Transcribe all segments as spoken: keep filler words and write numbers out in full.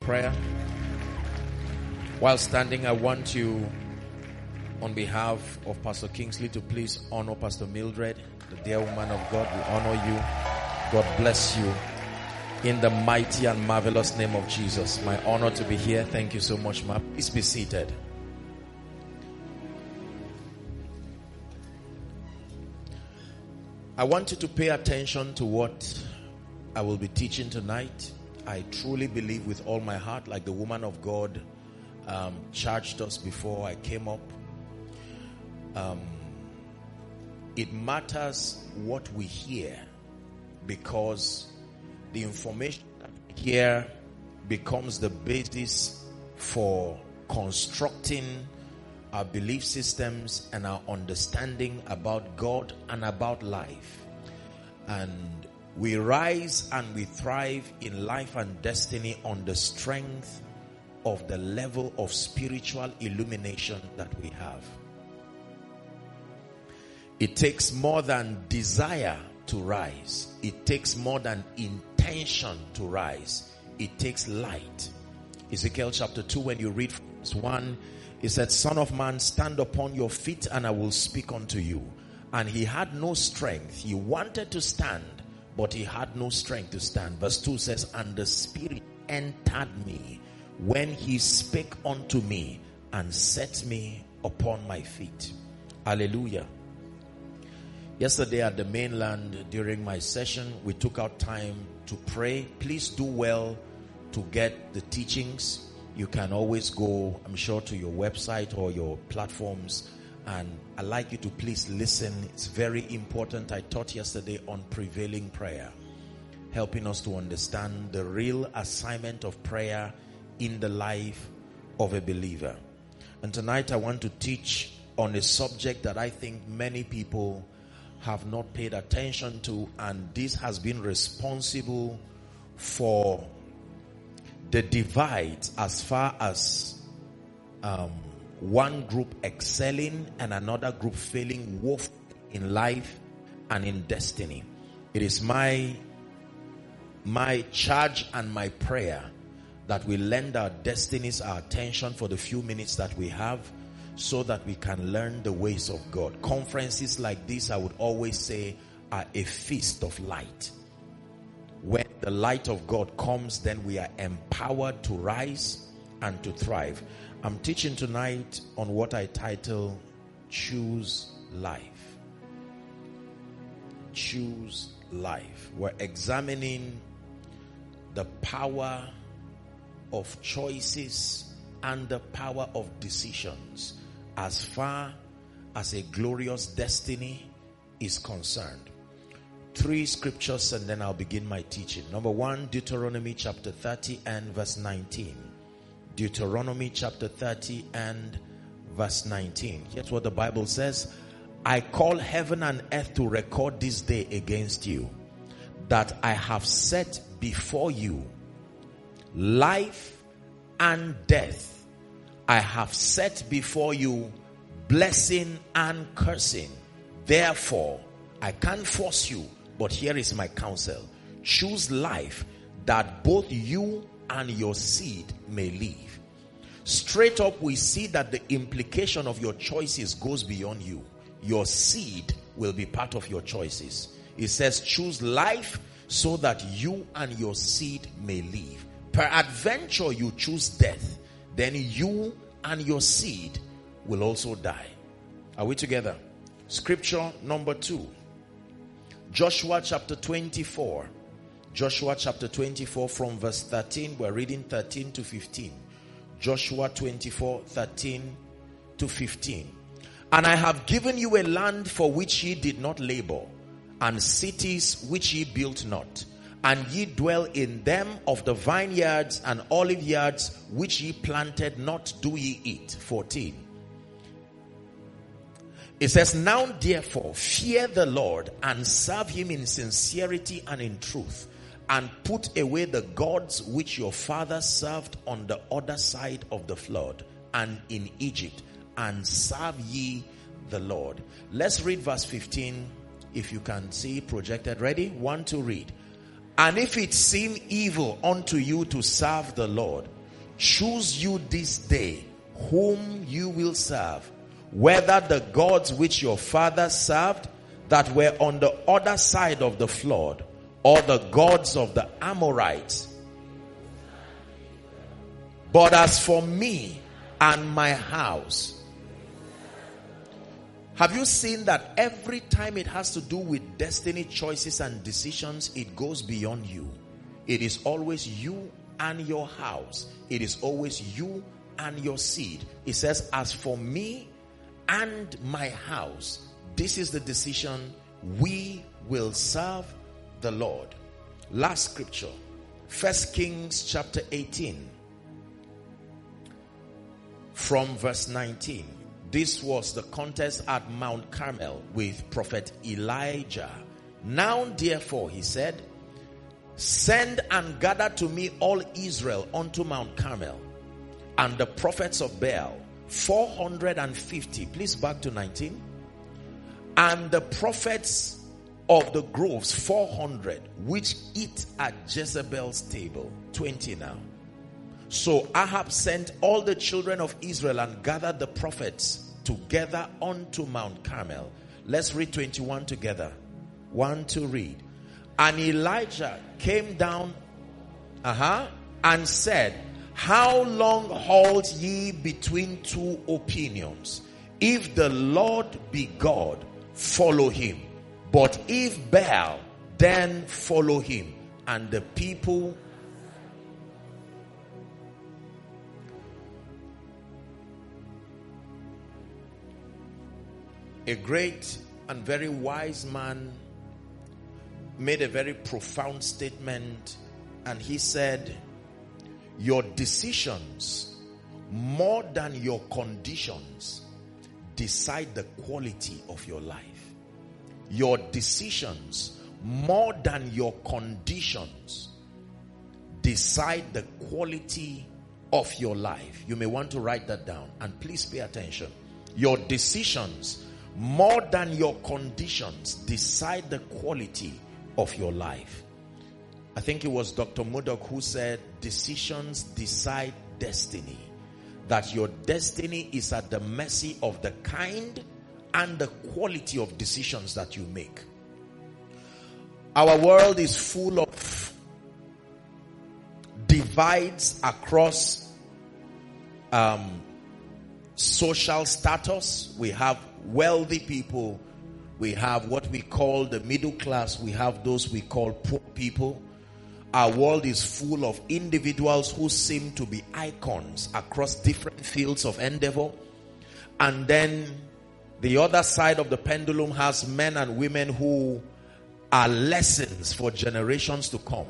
prayer. While standing, I want you, on behalf of Pastor Kingsley, to please honor Pastor Mildred, the dear woman of God. We honor you. God bless you. In the mighty and marvelous name of Jesus. My honor to be here. Thank you so much, ma. Please be seated. I want you to pay attention to what I will be teaching tonight. I truly believe with all my heart, like the woman of God um, charged us before I came up. Um, it matters what we hear, because the information that we hear becomes the basis for constructing our belief systems and our understanding about God and about life. And we rise and we thrive in life and destiny on the strength of the level of spiritual illumination that we have. It takes more than desire to rise. It takes more than intention to rise. It takes light. Ezekiel chapter two, when you read verse one, he said, "Son of man, stand upon your feet and I will speak unto you." And he had no strength. He wanted to stand, but he had no strength to stand. Verse two says, "And the Spirit entered me when he spake unto me and set me upon my feet." Hallelujah. Yesterday at the mainland, during my session, we took out time to pray. Please do well to get the teachings. You can always go, I'm sure, to your website or your platforms, and I'd like you to please listen. It's very important. I taught yesterday on prevailing prayer, helping us to understand the real assignment of prayer in the life of a believer. And tonight I want to teach on a subject that I think many people have not paid attention to, and this has been responsible for the divide as far as um, one group excelling and another group failing both in life and in destiny. It is my my charge and my prayer that we lend our destinies our attention for the few minutes that we have, so that we can learn the ways of God. Conferences like this, I would always say, are a feast of light. When the light of God comes, then we are empowered to rise and to thrive. I'm teaching tonight on what I title Choose Life. Choose Life. We're examining the power of choices and the power of decisions as far as a glorious destiny is concerned. Three scriptures and then I'll begin my teaching. Number one, Deuteronomy chapter thirty and verse nineteen. Deuteronomy chapter thirty and verse nineteen. Here's what the Bible says. "I call heaven and earth to record this day against you, that I have set before you life and death. I have set before you blessing and cursing. Therefore, I can't force you, but here is my counsel. Choose life, that both you and your seed may live." Straight up, we see that the implication of your choices goes beyond you. Your seed will be part of your choices. It says, choose life so that you and your seed may live. Peradventure you choose death, then you and your seed will also die. Are we together? Scripture number two. Joshua chapter twenty-four. Joshua chapter twenty-four from verse thirteen. We're reading thirteen to fifteen. Joshua twenty-four, thirteen to fifteen. "And I have given you a land for which ye did not labor, and cities which ye built not. And ye dwell in them. Of the vineyards and olive yards which ye planted not do ye eat." fourteen. It says, "Now therefore fear the Lord and serve him in sincerity and in truth, and put away the gods which your fathers served on the other side of the flood and in Egypt, and serve ye the Lord." Let's read verse fifteen if you can see projected. Ready? One to read. "And if it seem evil unto you to serve the Lord, choose you this day whom you will serve, whether the gods which your fathers served that were on the other side of the flood, or the gods of the Amorites. But as for me and my house. Have you seen that every time it has to do with destiny choices and decisions, it goes beyond you? It is always you and your house. It is always you and your seed. It says, as for me and my house, this is the decision: we will serve the Lord. Last scripture, First Kings chapter eighteen, from verse nineteen. This was the contest at Mount Carmel with prophet Elijah. Now therefore, he said, send and gather to me all Israel unto Mount Carmel, and the prophets of Baal, four hundred fifty. Please back to nineteen. And the prophets of the groves, four hundred, which eat at Jezebel's table. twenty now. So Ahab sent all the children of Israel and gathered the prophets together unto Mount Carmel. Let's read twenty-one together. One to read. And Elijah came down uh-huh, and said, how long halt ye between two opinions? If the Lord be God, follow him. But if Baal, then follow him. And the people a great and very wise man made a very profound statement, and he said, your decisions more than your conditions decide the quality of your life. Your decisions more than your conditions decide the quality of your life. You may want to write that down, and please pay attention. Your decisions more than your conditions decide the quality of your life. I think it was Doctor Murdoch who said, decisions decide destiny. That your destiny is at the mercy of the kind and the quality of decisions that you make. Our world is full of divides across um, social status. We have wealthy people, we have what we call the middle class, we have those we call poor people. Our world is full of individuals who seem to be icons across different fields of endeavor. And then the other side of the pendulum has men and women who are lessons for generations to come.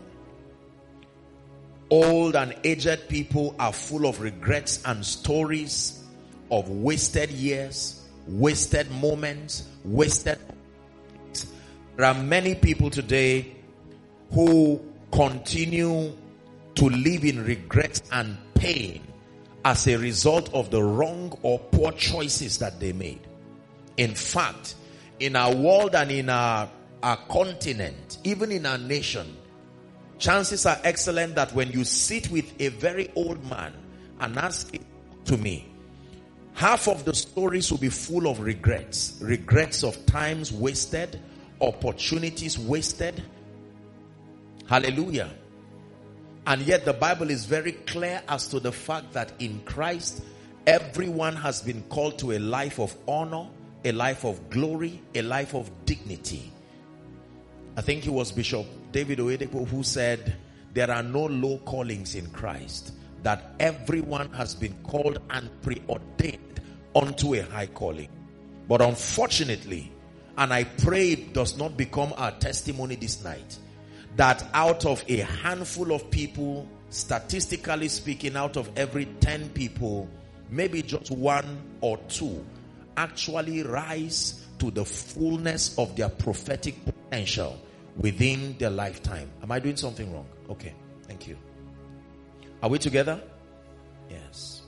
Old and aged people are full of regrets and stories of wasted years, wasted moments, wasted. There are many people today who continue to live in regret and pain as a result of the wrong or poor choices that they made. In fact, in our world and in our, our continent, even in our nation, chances are excellent that when you sit with a very old man and ask him to me, half of the stories will be full of regrets. Regrets of times wasted, opportunities wasted. Hallelujah. And yet the Bible is very clear as to the fact that in Christ, everyone has been called to a life of honor, a life of glory, a life of dignity. I think it was Bishop David Oyedepo who said, there are no low callings in Christ, that everyone has been called and preordained unto a high calling. But unfortunately, and I pray it does not become our testimony this night, that out of a handful of people, statistically speaking, out of every ten people, maybe just one or two actually rise to the fullness of their prophetic potential within their lifetime. Am I doing something wrong? Okay, thank you. Are we together? Yes.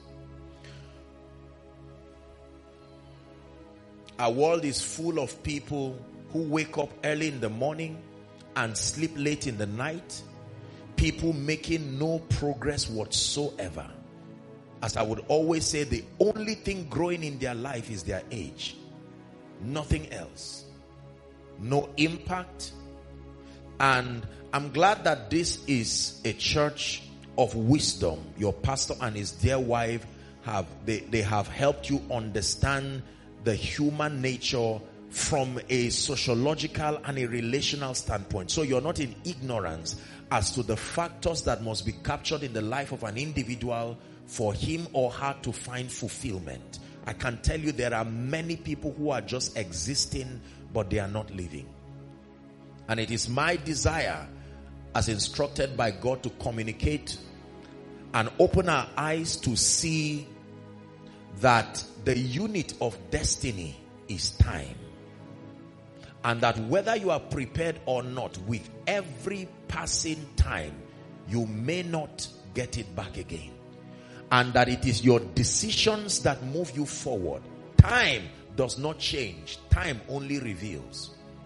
Our world is full of people who wake up early in the morning and sleep late in the night. People making no progress whatsoever. as I would always say, the only thing growing in their life is their age. Nothing else. No impact. And I'm glad that this is a church of wisdom. Your pastor and his dear wife have they, they have helped you understand the human nature from a sociological and a relational standpoint. So you're not in ignorance as to the factors that must be captured in the life of an individual for him or her to find fulfillment. I can tell you there are many people who are just existing, but they are not living. And it is my desire, as instructed by God, to communicate and open our eyes to see that the unit of destiny is time. And that whether you are prepared or not, with every passing time, you may not get it back again. And that it is your decisions that move you forward. Time does not change. Time only reveals.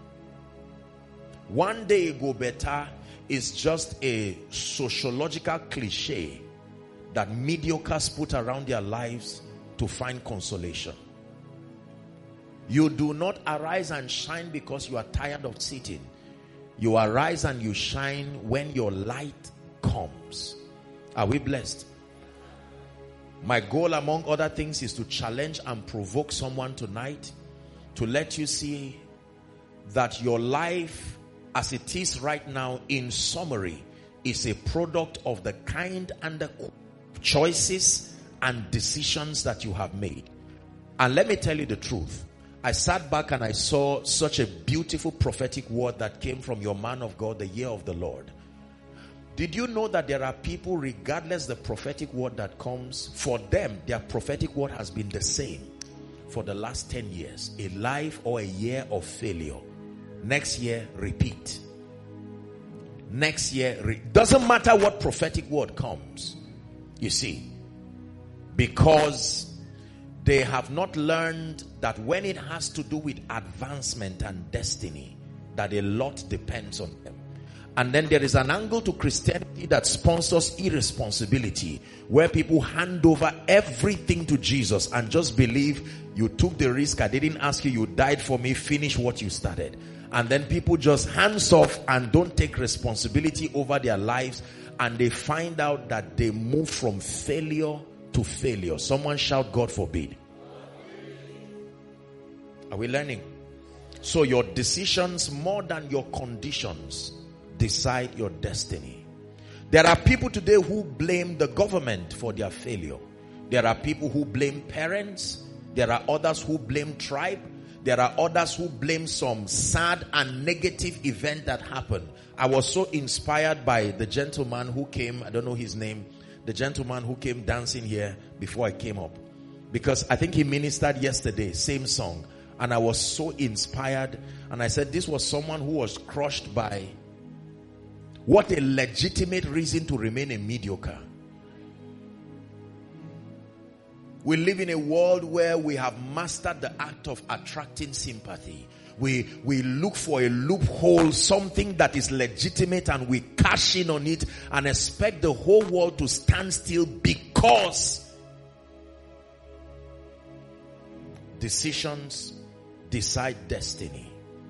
One day go better is just a sociological cliche that mediocres put around their lives to find consolation. You do not arise and shine because you are tired of sitting. You arise and you shine when your light comes. Are we blessed? My goal, among other things, is to challenge and provoke someone tonight to let you see that your life as it is right now, in summary, is a product of the kind and the choices and decisions that you have made. And let me tell you the truth. I sat back and I saw such a beautiful prophetic word that came from your man of God, the year of the Lord. Did you know that there are people, regardless the prophetic word that comes, for them, their prophetic word has been the same for the last ten years. A life or a year of failure. Next year, repeat. Next year, re- doesn't matter what prophetic word comes. You see, because they have not learned that when it has to do with advancement and destiny, that a lot depends on them. And then there is an angle to Christianity that sponsors irresponsibility, where people hand over everything to Jesus and just believe you took the risk, I didn't ask you, you died for me, finish what you started. And then people just hands off and don't take responsibility over their lives, and they find out that they move from failure to failure. Someone shout, God forbid. Are we learning? So your decisions, more than your conditions, decide your destiny. There are people today who blame the government for their failure. There are people who blame parents. There are others who blame tribe. There are others who blame some sad and negative event that happened. I was so inspired by the gentleman who came, I don't know his name, the gentleman who came dancing here before I came up. Because I think he ministered yesterday, same song. And I was so inspired. And I said, this was someone who was crushed by what a legitimate reason to remain a mediocre. We live in a world where we have mastered the act of attracting sympathy. We, we look for a loophole, something that is legitimate, and we cash in on it and expect the whole world to stand still because decisions decide destiny.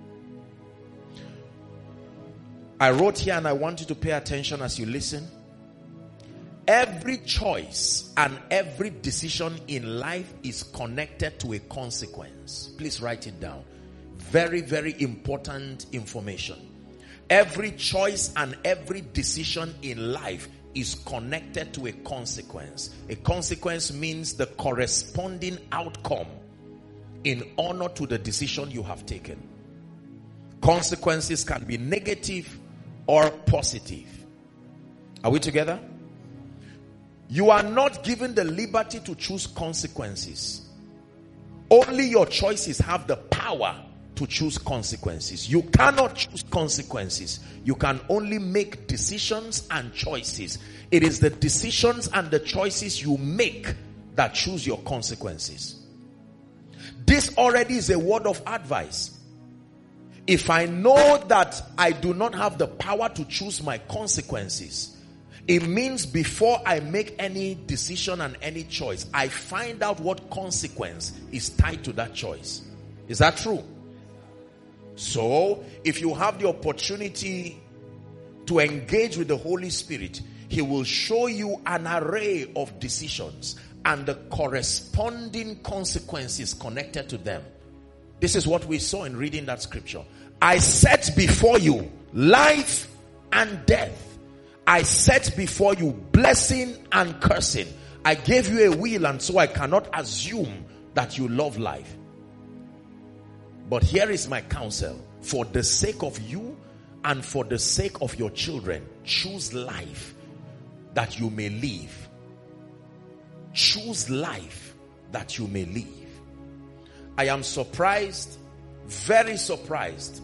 I wrote here, and I want you to pay attention as you listen. Every choice and every decision in life is connected to a consequence. Please write it down. Very, very important information. Every choice and every decision in life is connected to a consequence. A consequence means the corresponding outcome in honor to the decision you have taken. Consequences can be negative or positive. Are we together? You are not given the liberty to choose consequences. Only your choices have the power to choose consequences. You cannot choose consequences. You can only make decisions and choices. It is the decisions and the choices you make that choose your consequences. This already is a word of advice. If I know that I do not have the power to choose my consequences, It means before I make any decision and any choice, I find out what consequence is tied to that choice. Is that true? So, if you have the opportunity to engage with the Holy Spirit, He will show you an array of decisions and the corresponding consequences connected to them. This is what we saw in reading that scripture. I set before you life and death. I set before you blessing and cursing. I gave you a will, and so I cannot assume that you love life. But here is my counsel. For the sake of you and for the sake of your children, choose life that you may live. Choose life that you may live. I am surprised, very surprised,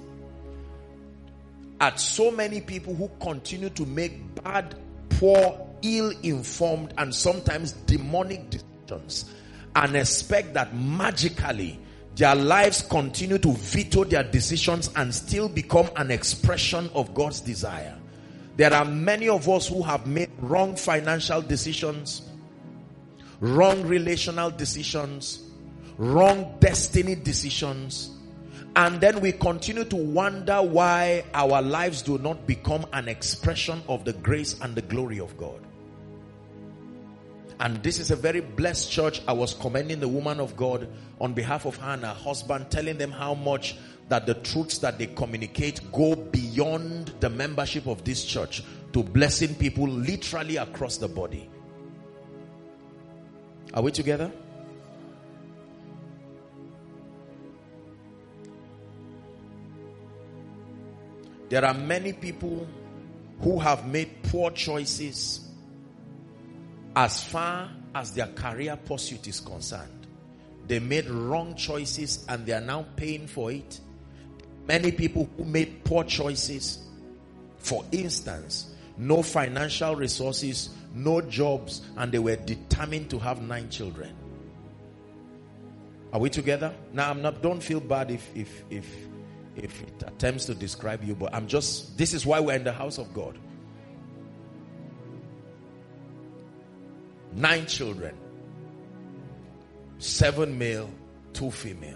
at so many people who continue to make bad, poor, ill-informed, and sometimes demonic decisions and expect that magically their lives continue to veto their decisions and still become an expression of God's desire. There are many of us who have made wrong financial decisions, wrong relational decisions, wrong destiny decisions, and then we continue to wonder why our lives do not become an expression of the grace and the glory of God. And this is a very blessed church. I was commending the woman of God on behalf of her and her husband, telling them how much that the truths that they communicate go beyond the membership of this church to blessing people literally across the body. Are we together? There are many people who have made poor choices as far as their career pursuit is concerned. They made wrong choices and they are now paying for it. Many people who made poor choices, for instance, no financial resources, no jobs, and they were determined to have nine children. Are we together? Now, I'm not, don't feel bad if, if, if, if it attempts to describe you, but I'm just, this is why we're in the house of God. Nine children, seven male, two female.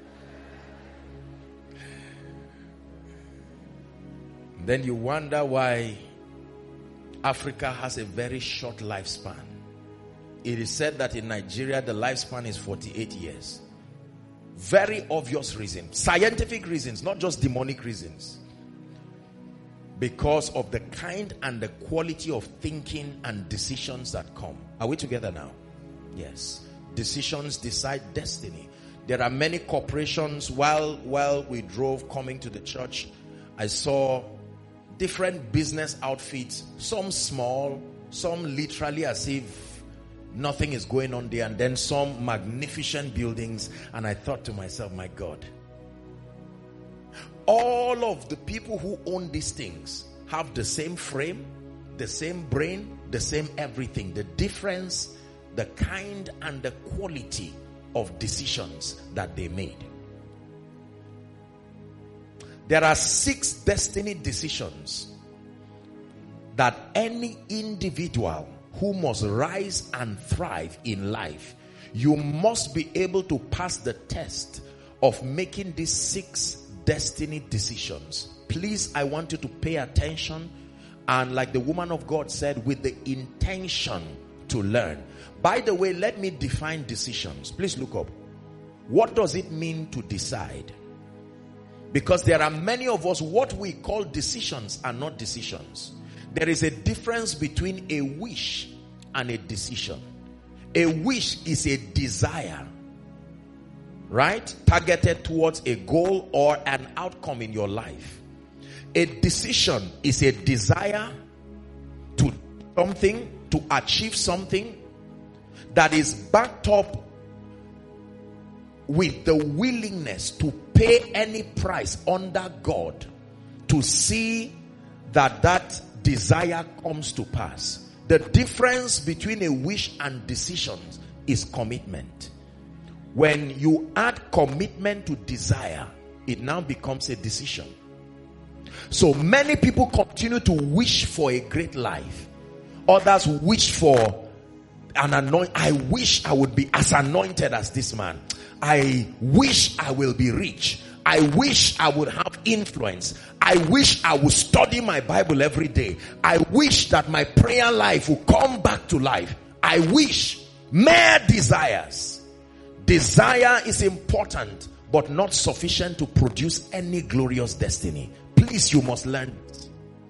Then you wonder why Africa has a very short lifespan. It is said that in Nigeria the lifespan is forty-eight years. Very obvious reason, scientific reasons, not just demonic reasons. Because of the kind and the quality of thinking and decisions that come. Are we together now? Yes. Decisions decide destiny. There are many corporations. While, while we drove coming to the church, I saw different business outfits. Some small, some literally as if nothing is going on there. And then some magnificent buildings. And I thought to myself, my God. All of the people who own these things have the same frame, the same brain, the same everything. The difference, the kind and the quality of decisions that they made. There are six destiny decisions that any individual who must rise and thrive in life, you must be able to pass the test of making these six destiny decisions. Please, I want you to pay attention, and like the woman of God said, with the intention to learn. By the way, let me define decisions. Please look up. What does it mean to decide? Because there are many of us, what we call decisions are not decisions. There is a difference between a wish and a decision. A wish is a desire, right? Targeted towards a goal or an outcome in your life. A decision is a desire to do something, to achieve something that is backed up with the willingness to pay any price under God to see that that desire comes to pass. The difference between a wish and decisions is commitment. When you add commitment to desire, it now becomes a decision. So many people continue to wish for a great life Others wish for an anoint. I wish I would be as anointed as this man. I wish I will be rich. I wish I would have influence. I wish I would study my Bible every day. I wish that my prayer life will come back to life. I wish. Mere desires. Desire is important, but not sufficient to produce any glorious destiny. Please, you must learn this.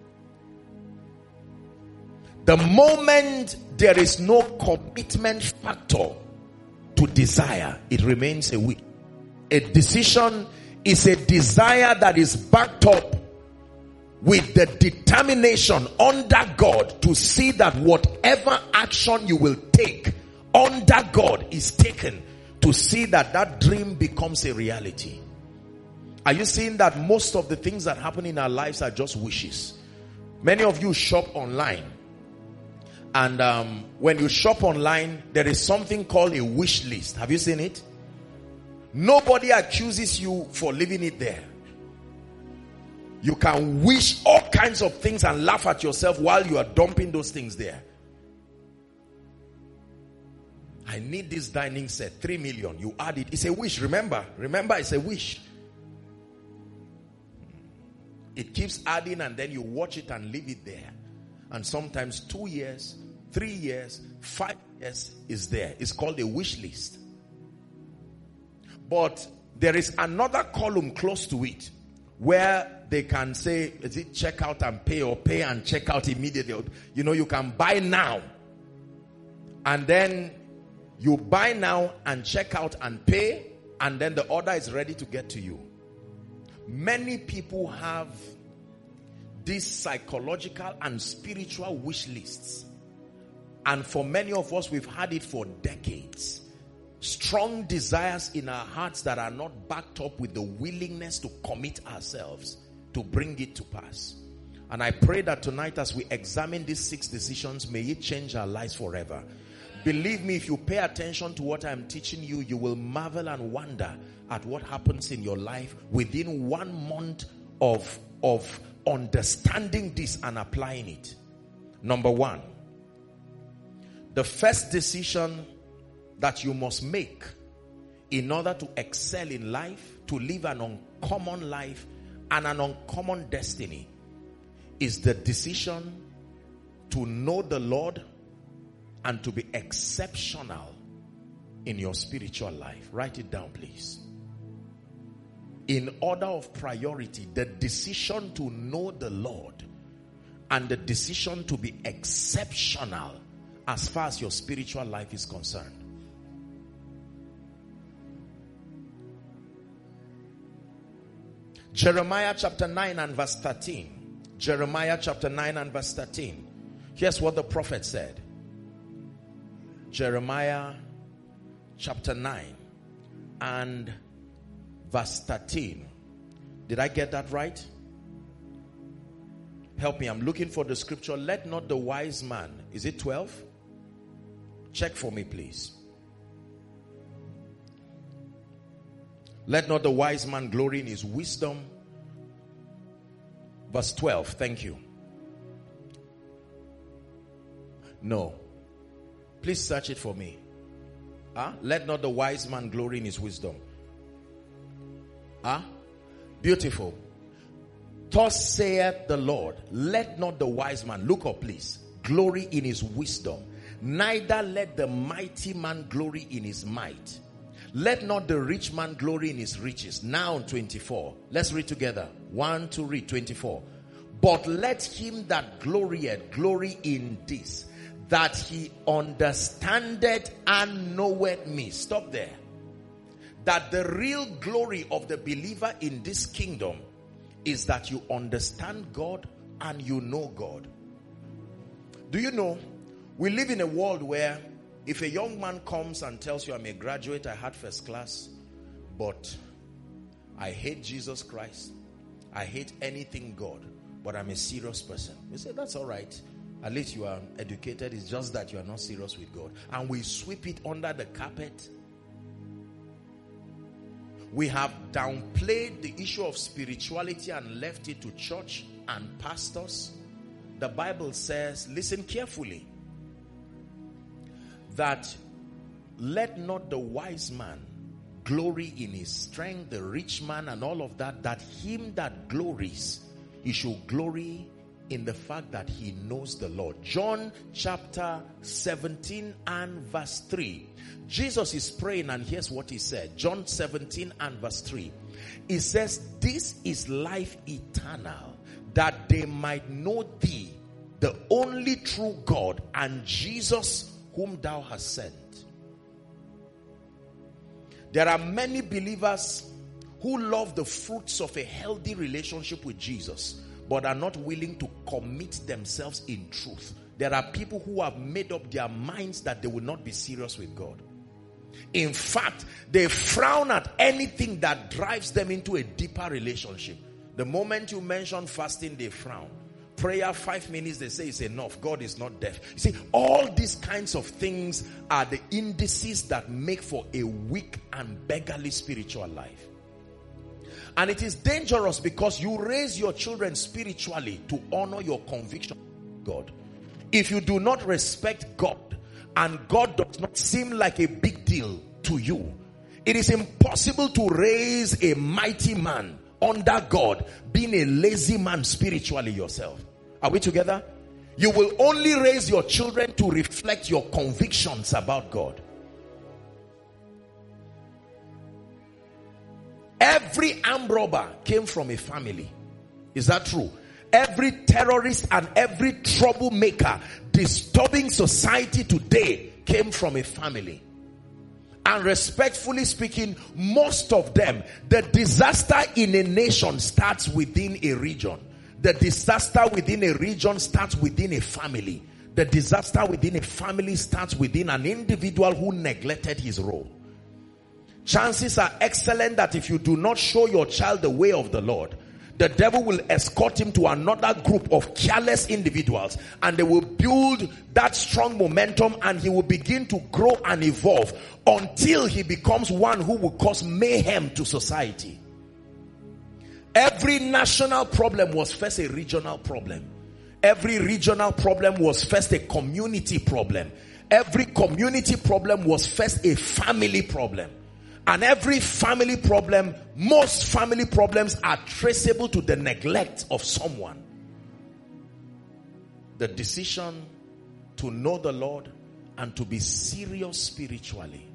The moment there is no commitment factor to desire, it remains a wish. A decision is a desire that is backed up with the determination under God to see that whatever action you will take under God is taken, to see that that dream becomes a reality. Are you seeing that most of the things that happen in our lives are just wishes? Many of you shop online, and um, when you shop online, there is something called a wish list. Have you seen it? Nobody accuses you for leaving it there. You can wish all kinds of things and laugh at yourself while you are dumping those things there. I need this dining set, three million. You add it. It's a wish. Remember, remember, it's a wish. It keeps adding, and then you watch it and leave it there. And sometimes two years, three years, five years is there. It's called a wish list. But there is another column close to it where they can say, is it check out and pay, or pay and check out immediately? You know, you can buy now. And then you buy now and check out and pay, and then the order is ready to get to you. Many people have these psychological and spiritual wish lists. And for many of us, we've had it for decades. Strong desires in our hearts that are not backed up with the willingness to commit ourselves to bring it to pass. And I pray that tonight, as we examine these six decisions, may it change our lives forever. Believe me, if you pay attention to what I'm teaching you, you will marvel and wonder at what happens in your life within one month of, of understanding this and applying it. Number one, the first decision that you must make in order to excel in life, to live an uncommon life and an uncommon destiny, is the decision to know the Lord and to be exceptional in your spiritual life. Write it down, please. In order of priority, the decision to know the Lord and the decision to be exceptional as far as your spiritual life is concerned. Jeremiah chapter nine and verse thirteen. Jeremiah chapter nine and verse thirteen. Here's what the prophet said. Jeremiah chapter nine and verse thirteen. Did I get that right? Help me. I'm looking for the scripture. Let not the wise man. Is it twelve? Check for me, please. Let not the wise man glory in his wisdom. Verse twelve. Thank you. No. Please search it for me. Huh? Let not the wise man glory in his wisdom. Huh? Beautiful. Thus saith the Lord, let not the wise man, look up please, glory in his wisdom. Neither let the mighty man glory in his might. Let not the rich man glory in his riches. Now twenty-four. Let's read together. One, two, read twenty-four. But let him that glorieth glory in this, that he understandeth and knoweth me. Stop there. That the real glory of the believer in this kingdom is that you understand God and you know God. Do you know, we live in a world where if a young man comes and tells you, I'm a graduate, I had first class, but I hate Jesus Christ, I hate anything God, but I'm a serious person. We say, that's all right. At least you are educated. It's just that you are not serious with God. And we sweep it under the carpet. We have downplayed the issue of spirituality and left it to church and pastors the Bible says, listen carefully, that let not the wise man glory in his strength, the rich man and all of that, that him that glories, he should glory in the fact that he knows the Lord. John chapter seventeen and verse three. Jesus is praying, and here's what he said. John seventeen and verse three. He says, this is life eternal, that they might know thee, the only true God, and Jesus whom thou hast sent. There are many believers who love the fruits of a healthy relationship with Jesus, but are not willing to commit themselves in truth. There are people who have made up their minds that they will not be serious with God. In fact, they frown at anything that drives them into a deeper relationship. The moment you mention fasting, they frown. Prayer, five minutes, they say it's enough. God is not deaf. You see, all these kinds of things are the indices that make for a weak and beggarly spiritual life. And it is dangerous because you raise your children spiritually to honor your conviction of God. If you do not respect God, and God does not seem like a big deal to you, it is impossible to raise a mighty man under God, being a lazy man spiritually yourself. Are we together? You will only raise your children to reflect your convictions about God. Every armed robber came from a family. Is that true? Every terrorist and every troublemaker disturbing society today came from a family. And respectfully speaking, most of them, the disaster in a nation starts within a region. The disaster within a region starts within a family. The disaster within a family starts within an individual who neglected his role. Chances are excellent that if you do not show your child the way of the Lord, the devil will escort him to another group of careless individuals, and they will build that strong momentum, and he will begin to grow and evolve until he becomes one who will cause mayhem to society. Every national problem was first a regional problem. Every regional problem was first a community problem. Every community problem was first a family problem. And every family problem, most family problems are traceable to the neglect of someone. The decision to know the Lord and to be serious spiritually.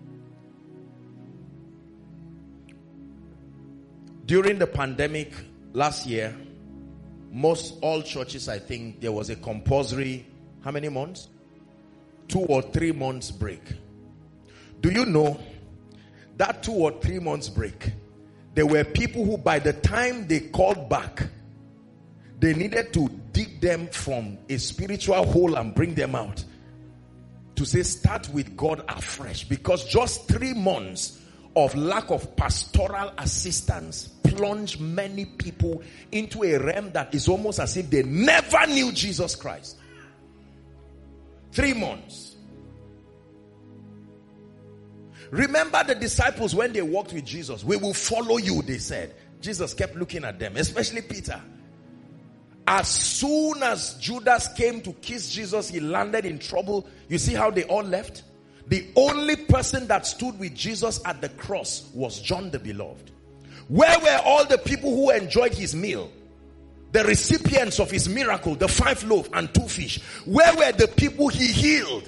During the pandemic last year, most all churches, I think, there was a compulsory, how many months? Two or three months break. Do you know that two or three months break, there were people who by the time they called back, they needed to dig them from a spiritual hole and bring them out. To say start with God afresh. Because just three months of lack of pastoral assistance plunged many people into a realm that is almost as if they never knew Jesus Christ. Three months. Remember the disciples when they walked with Jesus. We will follow you, they said. Jesus kept looking at them, especially Peter. As soon as Judas came to kiss Jesus, he landed in trouble. You see how they all left? The only person that stood with Jesus at the cross was John the Beloved. Where were all the people who enjoyed his meal? The recipients of his miracle, the five loaves and two fish. Where were the people he healed?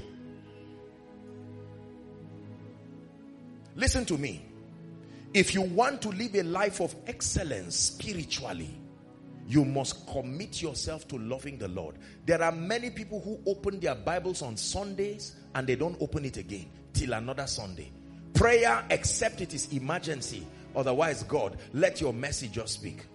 Listen to me. If you want to live a life of excellence spiritually, you must commit yourself to loving the Lord. There are many people who open their Bibles on Sundays and they don't open it again till another Sunday. Prayer, except it is emergency. Otherwise, God, let your message just speak.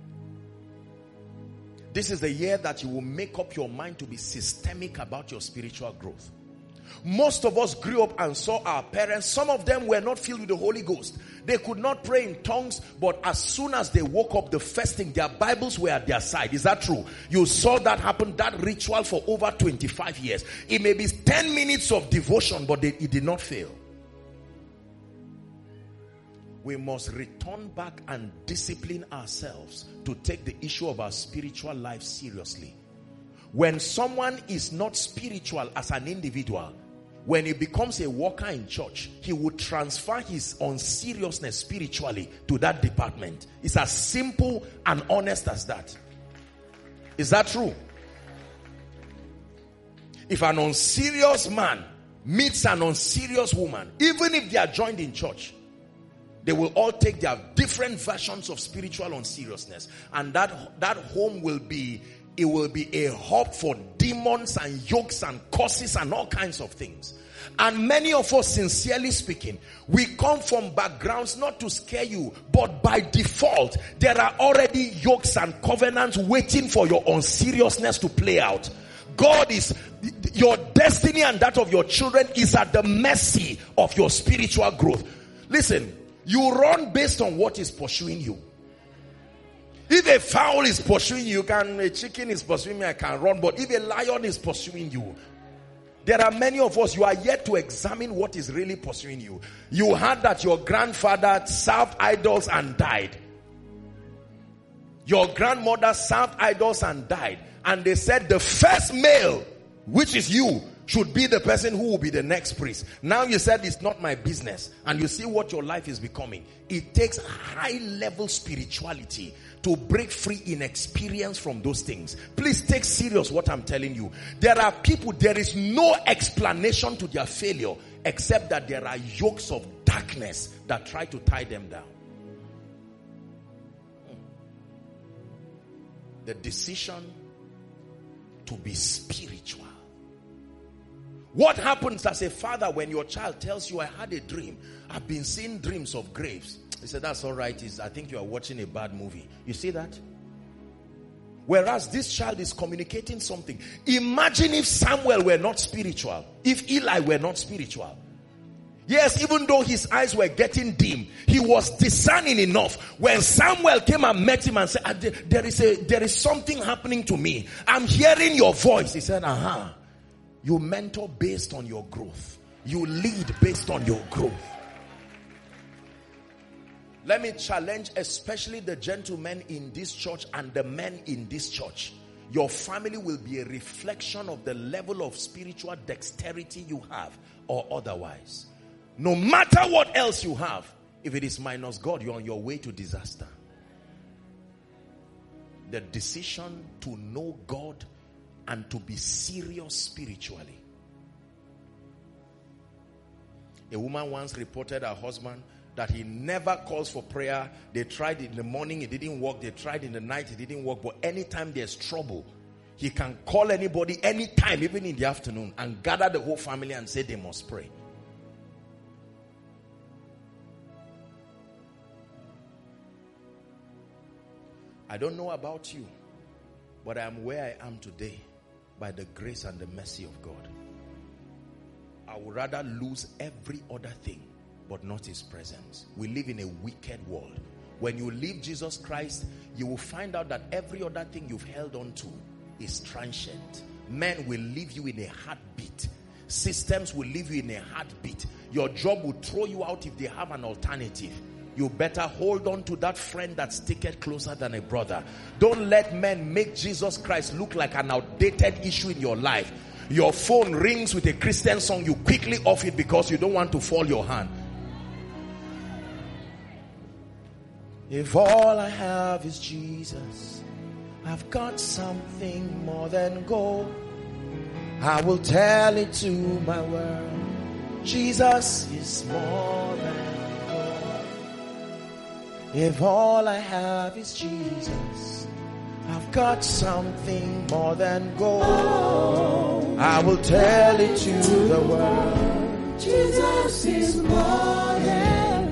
This is the year that you will make up your mind to be systemic about your spiritual growth. Most of us grew up and saw our parents. Some of them were not filled with the Holy Ghost. They could not pray in tongues, but as soon as they woke up, the first thing, their Bibles were at their side. Is that true? You saw that happen, that ritual for over twenty-five years. It may be ten minutes of devotion, but they, it did not fail. We must return back and discipline ourselves to take the issue of our spiritual life seriously. When someone is not spiritual as an individual, when he becomes a worker in church, he would transfer his unseriousness spiritually to that department. It's as simple and honest as that. Is that true? If an unserious man meets an unserious woman, even if they are joined in church, they will all take their different versions of spiritual unseriousness, and that that home will be it will be a hub for demons and yokes and curses and all kinds of things. And many of us, sincerely speaking, we come from backgrounds not to scare you, but by default there are already yokes and covenants waiting for your unseriousness to play out. God is, your destiny and that of your children is at the mercy of your spiritual growth. Listen, you run based on what is pursuing you. If a fowl is pursuing you, can a chicken is pursuing me, I can run. But if a lion is pursuing you, there are many of us, you are yet to examine what is really pursuing you. You heard that your grandfather served idols and died. Your grandmother served idols and died. And they said the first male, which is you, should be the person who will be the next priest. Now you said it's not my business. And you see what your life is becoming. It takes high level spirituality to break free in experience from those things. Please take serious what I'm telling you. There are people, there is no explanation to their failure except that there are yokes of darkness that try to tie them down. The decision to be spiritual. What happens as a father when your child tells you, I had a dream, I've been seeing dreams of graves? He said, that's all right. It's, I think you are watching a bad movie. You see that? Whereas this child is communicating something. Imagine if Samuel were not spiritual. If Eli were not spiritual. Yes, even though his eyes were getting dim, he was discerning enough. When Samuel came and met him and said, there is a, there is something happening to me. I'm hearing your voice. He said, aha. You mentor based on your growth. You lead based on your growth. Let me challenge especially the gentlemen in this church and the men in this church. Your family will be a reflection of the level of spiritual dexterity you have or otherwise. No matter what else you have, if it is minus God, you're on your way to disaster. The decision to know God and to be serious spiritually. A woman once reported her husband that he never calls for prayer. They tried in the morning, it didn't work. They tried in the night, it didn't work. But anytime there's trouble, he can call anybody anytime, even in the afternoon, and gather the whole family and say they must pray. I don't know about you, but I am where I am today by the grace and the mercy of God. I would rather lose every other thing, but not his presence. We live in a wicked world. When you leave Jesus Christ, you will find out that every other thing you've held on to is transient. Men will leave you in a heartbeat. Systems will leave you in a heartbeat. Your job will throw you out if they have an alternative. You better hold on to that friend that's sticketh closer than a brother. Don't let men make Jesus Christ look like an outdated issue in your life. Your phone rings with a Christian song, you quickly off it because you don't want to fall your hand. If all I have is Jesus, I've got something more than gold. I will tell it to my world. Jesus is more than gold. If all I have is Jesus, I've got something more than gold. I will tell it to the world. Jesus is more than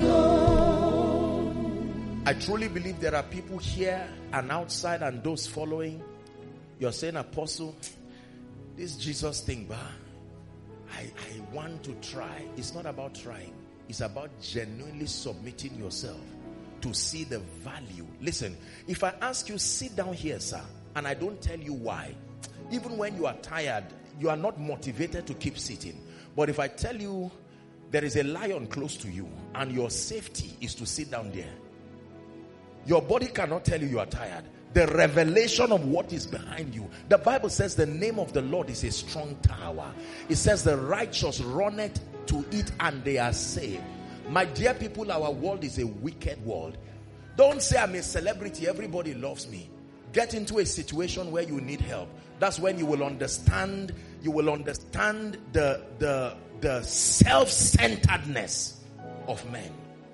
gold. I truly believe there are people here and outside and those following. You're saying, Apostle, this Jesus thing, bah, I, I want to try. It's not about trying. It's about genuinely submitting yourself to see the value. Listen, if I ask you, sit down here, sir, and I don't tell you why, even when you are tired, you are not motivated to keep sitting. But if I tell you there is a lion close to you and your safety is to sit down there, your body cannot tell you you are tired. The revelation of what is behind you. The Bible says the name of the Lord is a strong tower. It says the righteous runneth to it and they are saved. My dear people, our world is a wicked world. Don't say I'm a celebrity, everybody loves me. Get into a situation where you need help. That's when you will understand, you will understand the, the, the self-centeredness of men.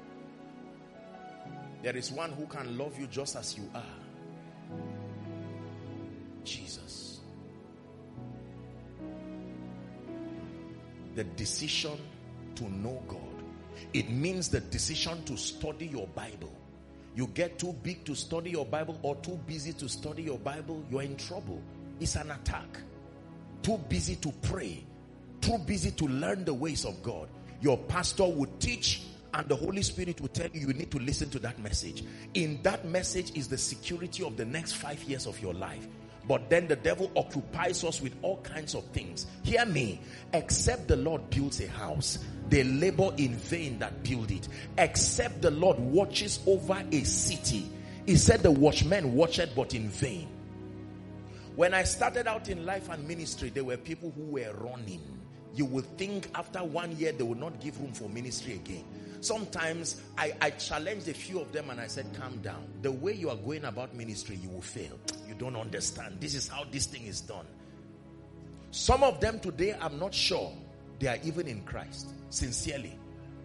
There is one who can love you just as you are. Jesus. The decision to know God. It means the decision to study your Bible. You get too big to study your Bible or too busy to study your Bible, you're in trouble. It's an attack. Too busy to pray. Too busy to learn the ways of God. Your pastor would teach and the Holy Spirit will tell you, you need to listen to that message. In that message is the security of the next five years of your life. But then the devil occupies us with all kinds of things. Hear me. Except the Lord builds a house, they labor in vain that build it. Except the Lord watches over a city. He said the watchman watched but in vain. When I started out in life and ministry, there were people who were running. You would think after one year they would not give room for ministry again. Sometimes I, I challenged a few of them and I said, calm down. The way you are going about ministry, you will fail. You don't understand. This is how this thing is done. Some of them today, I'm not sure they are even in Christ. Sincerely.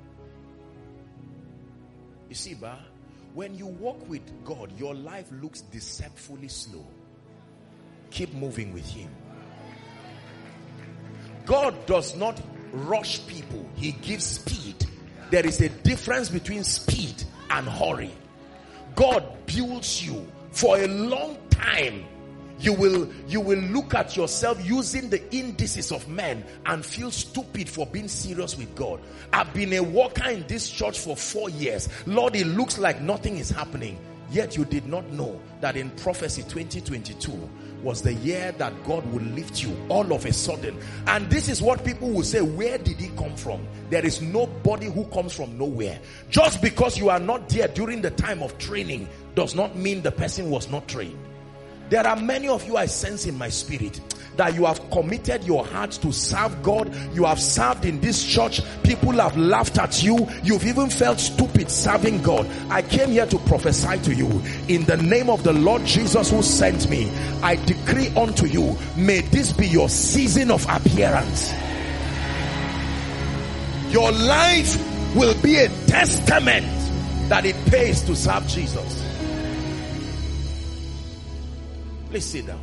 You see, Ba, when you walk with God, your life looks deceptively slow. Keep moving with Him. God does not rush people. He gives speed. There is a difference between speed and hurry. God builds you for a long time. You will, you will look at yourself using the indices of men and feel stupid for being serious with God. I've been a worker in this church for four years. Lord, it looks like nothing is happening. Yet you did not know that in prophecy twenty twenty-two was the year that God will lift you all of a sudden. And this is what people will say, where did he come from? There is nobody who comes from nowhere. Just because you are not there during the time of training does not mean the person was not trained. There are many of you I sense in my spirit that you have committed your heart to serve God. You have served in this church. People have laughed at you. You've even felt stupid serving God. I came here to prophesy to you. In the name of the Lord Jesus who sent me, I decree unto you, may this be your season of appearance. Your life will be a testament that it pays to serve Jesus. Please sit down.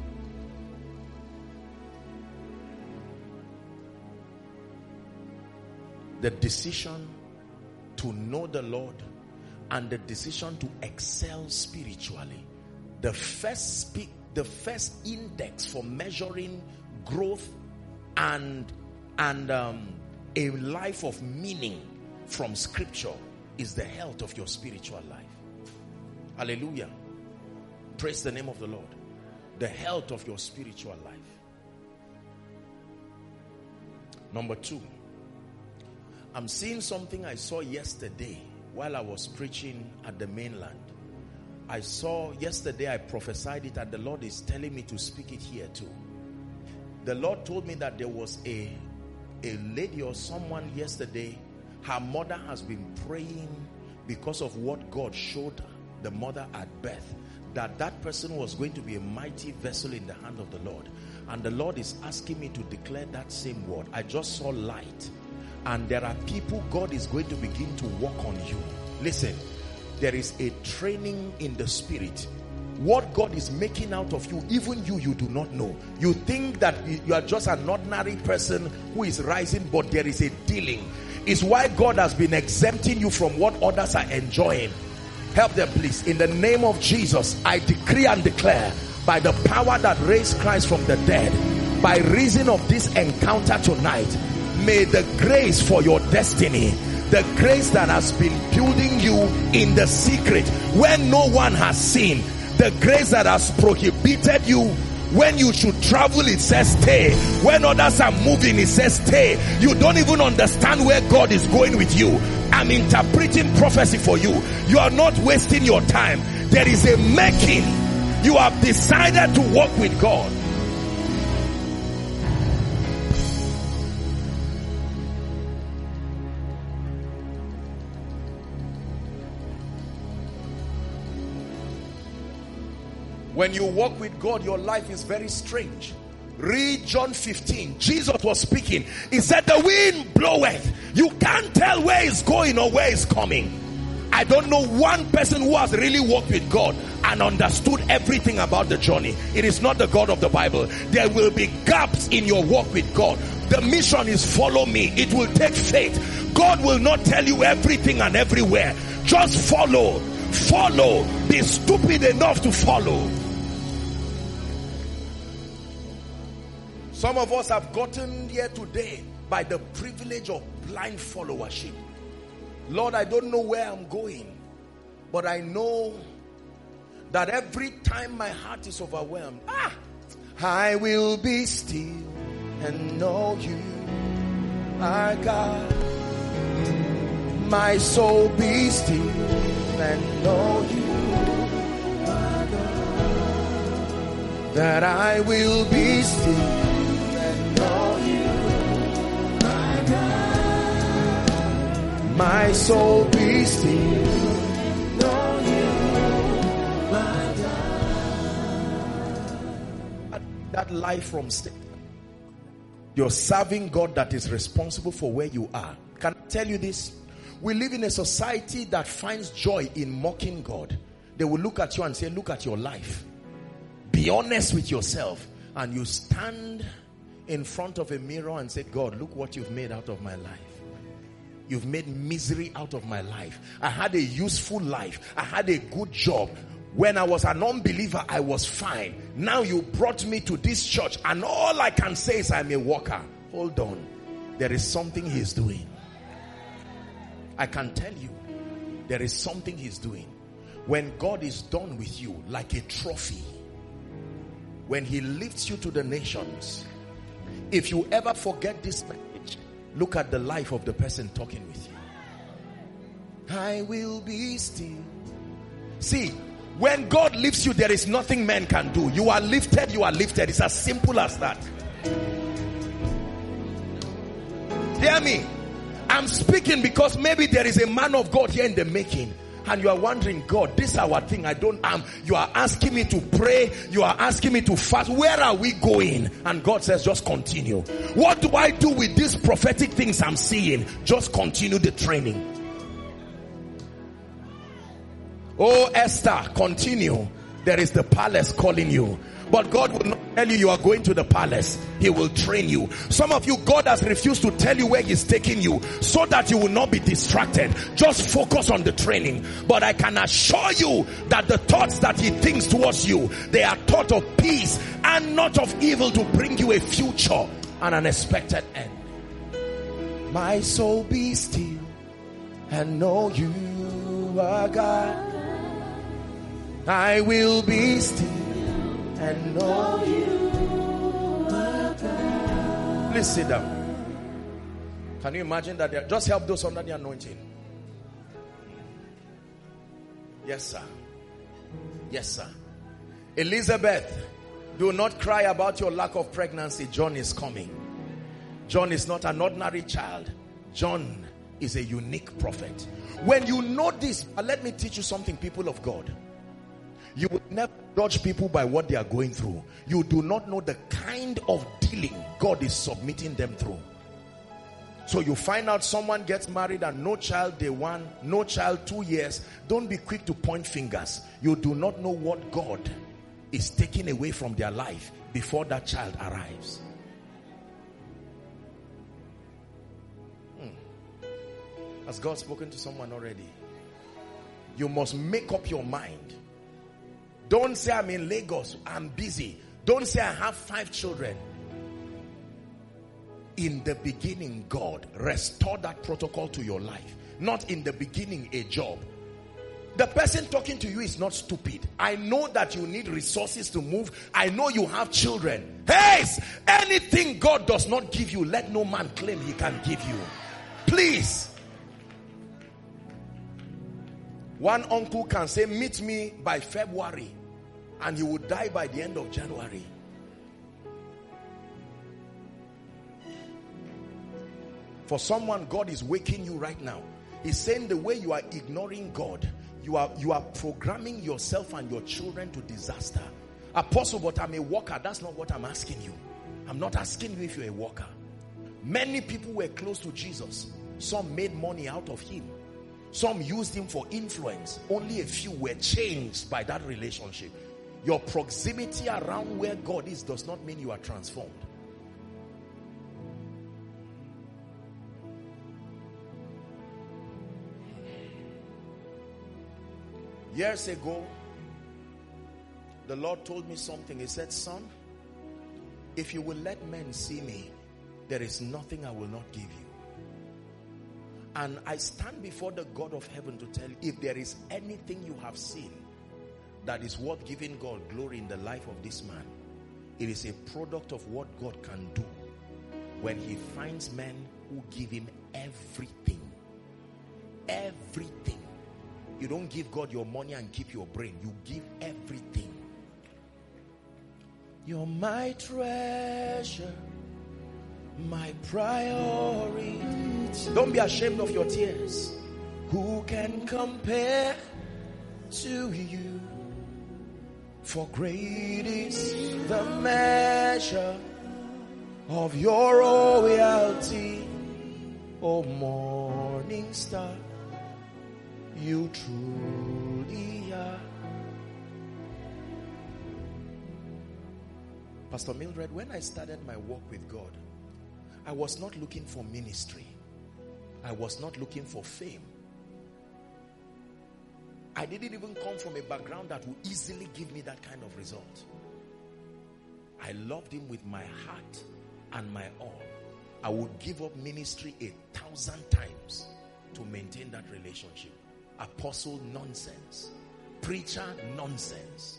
The decision to know the Lord and the decision to excel spiritually. The first speak, the first index for measuring growth and and um, a life of meaning from Scripture is the health of your spiritual life. Hallelujah. Praise the name of the Lord. The health of your spiritual life. Number two. I'm seeing something I saw yesterday while I was preaching at the mainland. I saw yesterday, I prophesied it, and the Lord is telling me to speak it here too. The Lord told me that there was a, a lady or someone yesterday, her mother has been praying because of what God showed the mother at birth, that that person was going to be a mighty vessel in the hand of the Lord. And the Lord is asking me to declare that same word. I just saw light. And there are people God is going to begin to work on you. Listen, there is a training in the spirit. What God is making out of you, even you, you do not know. You think that you are just an ordinary person who is rising, but there is a dealing. It's why God has been exempting you from what others are enjoying. Help them, please. In the name of Jesus, I decree and declare, by the power that raised Christ from the dead, by reason of this encounter tonight, may the grace for your destiny, the grace that has been building you in the secret when no one has seen, the grace that has prohibited you, when you should travel it says stay, when others are moving it says stay, you don't even understand where God is going with you. I'm interpreting prophecy for you. You are not wasting your time. There is a making You have decided to walk with God. When you walk with God, your life is very strange. Read John fifteen. Jesus was speaking. He said, the wind bloweth. You can't tell where it's going or where it's coming. I don't know one person who has really walked with God and understood everything about the journey. It is not the God of the Bible. There will be gaps in your walk with God. The mission is follow me. It will take faith. God will not tell you everything and everywhere. Just follow. Follow. Be stupid enough to follow. Some of us have gotten here today by the privilege of blind followership. Lord, I don't know where I'm going, but I know that every time my heart is overwhelmed, ah, I will be still and know you are God. My soul be still and know you are God. That I will be still. My soul be still, know you, my God. That life from state. You're serving God that is responsible for where you are. Can I tell you this? We live in a society that finds joy in mocking God. They will look at you and say, look at your life. Be honest with yourself. And you stand in front of a mirror and say, God, look what you've made out of my life. You've made misery out of my life. I had a useful life. I had a good job. When I was an unbeliever, I was fine. Now you brought me to this church and all I can say is I'm a worker. Hold on. There is something he's doing. I can tell you, there is something he's doing. When God is done with you like a trophy, when he lifts you to the nations, if you ever forget this message, look at the life of the person talking with you. I will be still. See, when God lifts you, there is nothing man can do. You are lifted, you are lifted. It's as simple as that. Hear me. I'm speaking because maybe there is a man of God here in the making. And you are wondering, God, this is our thing. I don't am. Um, you are asking me to pray. You are asking me to fast. Where are we going? And God says, just continue. What do I do with these prophetic things I'm seeing? Just continue the training. Oh, Esther, continue. There is the palace calling you. But God will not tell you you are going to the palace. He will train you. Some of you, God has refused to tell you where he's taking you so that you will not be distracted. Just focus on the training. But I can assure you that the thoughts that he thinks towards you, they are thoughts of peace and not of evil, to bring you a future and an expected end. My soul be still and know you are God. I will be still and know you are God. Please sit down. Can you imagine that? Just help those under the anointing. Yes, sir. Yes, sir. Elizabeth, do not cry about your lack of pregnancy. John is coming. John is not an ordinary child. John is a unique prophet. When you know this, let me teach you something, people of God. You will never judge people by what they are going through. You do not know the kind of dealing God is submitting them through. So you find out someone gets married and no child day one, no child two years. Don't be quick to point fingers. You do not know what God is taking away from their life before that child arrives. Hmm. Has God spoken to someone already? You must make up your mind. Don't say I'm in Lagos, I'm busy. Don't say I have five children. In the beginning, God, restore that protocol to your life. Not in the beginning, a job. The person talking to you is not stupid. I know that you need resources to move. I know you have children. Hey, anything God does not give you, let no man claim he can give you. Please. One uncle can say, meet me by February. and he would die by the end of January. For someone, God is waking you right now. He's saying the way you are ignoring God, you are, you are programming yourself and your children to disaster. Apostle, but I'm a worker. That's not what I'm asking you. I'm not asking you if you're a worker. Many people were close to Jesus. Some made money out of him. Some used him for influence. Only a few were changed by that relationship. Your proximity around where God is does not mean you are transformed. Years ago, the Lord told me something. He said, son, if you will let men see me, there is nothing I will not give you. And I stand before the God of heaven to tell you, if there is anything you have seen that is worth giving God glory in the life of this man, it is a product of what God can do when he finds men who give him everything. Everything. You don't give God your money and keep your brain. You give everything. You're my treasure, my priority. Don't be ashamed of your tears. Who can compare to you? For great is the measure of your royalty, O morning star. You truly are. Pastor Mildred, when I started my walk with God, I was not looking for ministry. I was not looking for fame. I didn't even come from a background that would easily give me that kind of result. I loved him with my heart and my all. I would give up ministry a thousand times to maintain that relationship. Apostle, nonsense. Preacher, nonsense.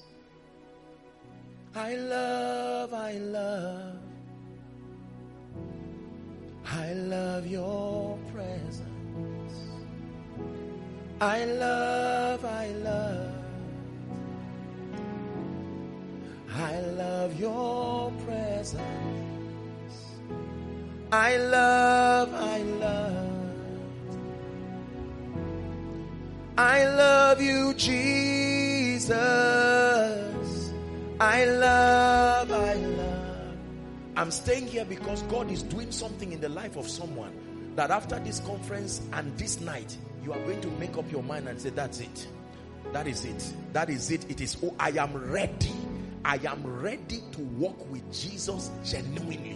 I love, I love, I love your presence. I love, I love, I love your presence. I love, I love, I love you, Jesus. I love, I love. I'm staying here because God is doing something in the life of someone that after this conference and this night, you are going to make up your mind and say, that's it. That is it. That is it. It is, oh, I am ready. I am ready to walk with Jesus genuinely.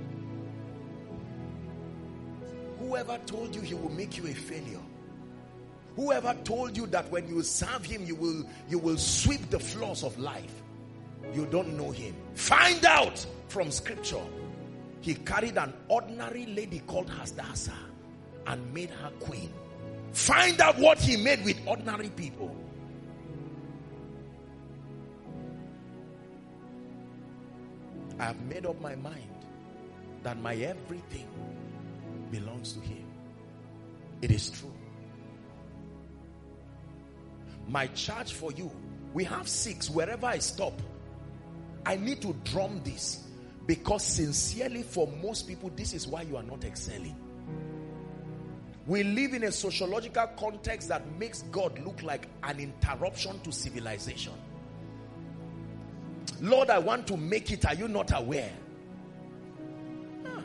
Whoever told you he will make you a failure? Whoever told you that when you serve him, you will, you will sweep the floors of life? You don't know him. Find out from scripture. He carried an ordinary lady called Hadassah and made her queen. Find out what he made with ordinary people. I have made up my mind that my everything belongs to him. It is true. My charge for you, we have six. Wherever I stop, I need to drum this, because sincerely for most people, this is why you are not excelling. We live in a sociological context that makes God look like an interruption to civilization. Lord, I want to make it. Are you not aware? Huh.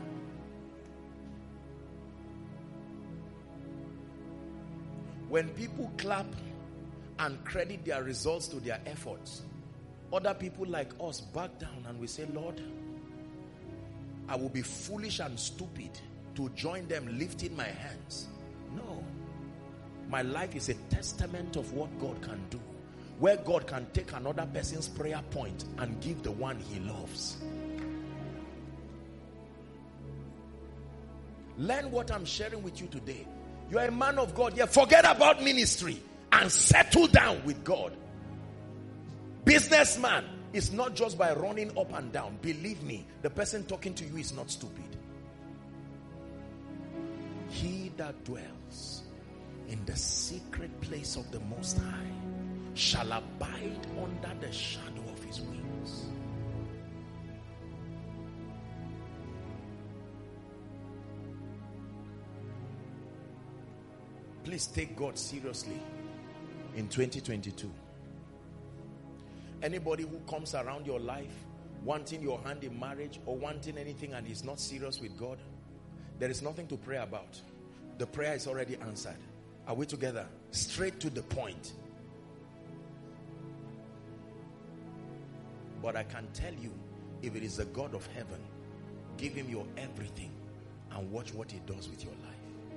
When people clap and credit their results to their efforts, other people like us back down and we say, Lord, I will be foolish and stupid to join them lifting my hands. No. My life is a testament of what God can do, where God can take another person's prayer point and give the one he loves. Learn what I'm sharing with you today. You are a man of God. Yeah, forget about ministry and settle down with God. Businessman is not just by running up and down. Believe me, the person talking to you is not stupid. He that dwells in the secret place of the Most High shall abide under the shadow of his wings. Please take God seriously in twenty twenty-two. Anybody who comes around your life wanting your hand in marriage or wanting anything and is not serious with God, there is nothing to pray about. The prayer is already answered. Are we together? Straight to the point. But I can tell you, if it is the God of heaven, give him your everything and watch what he does with your life.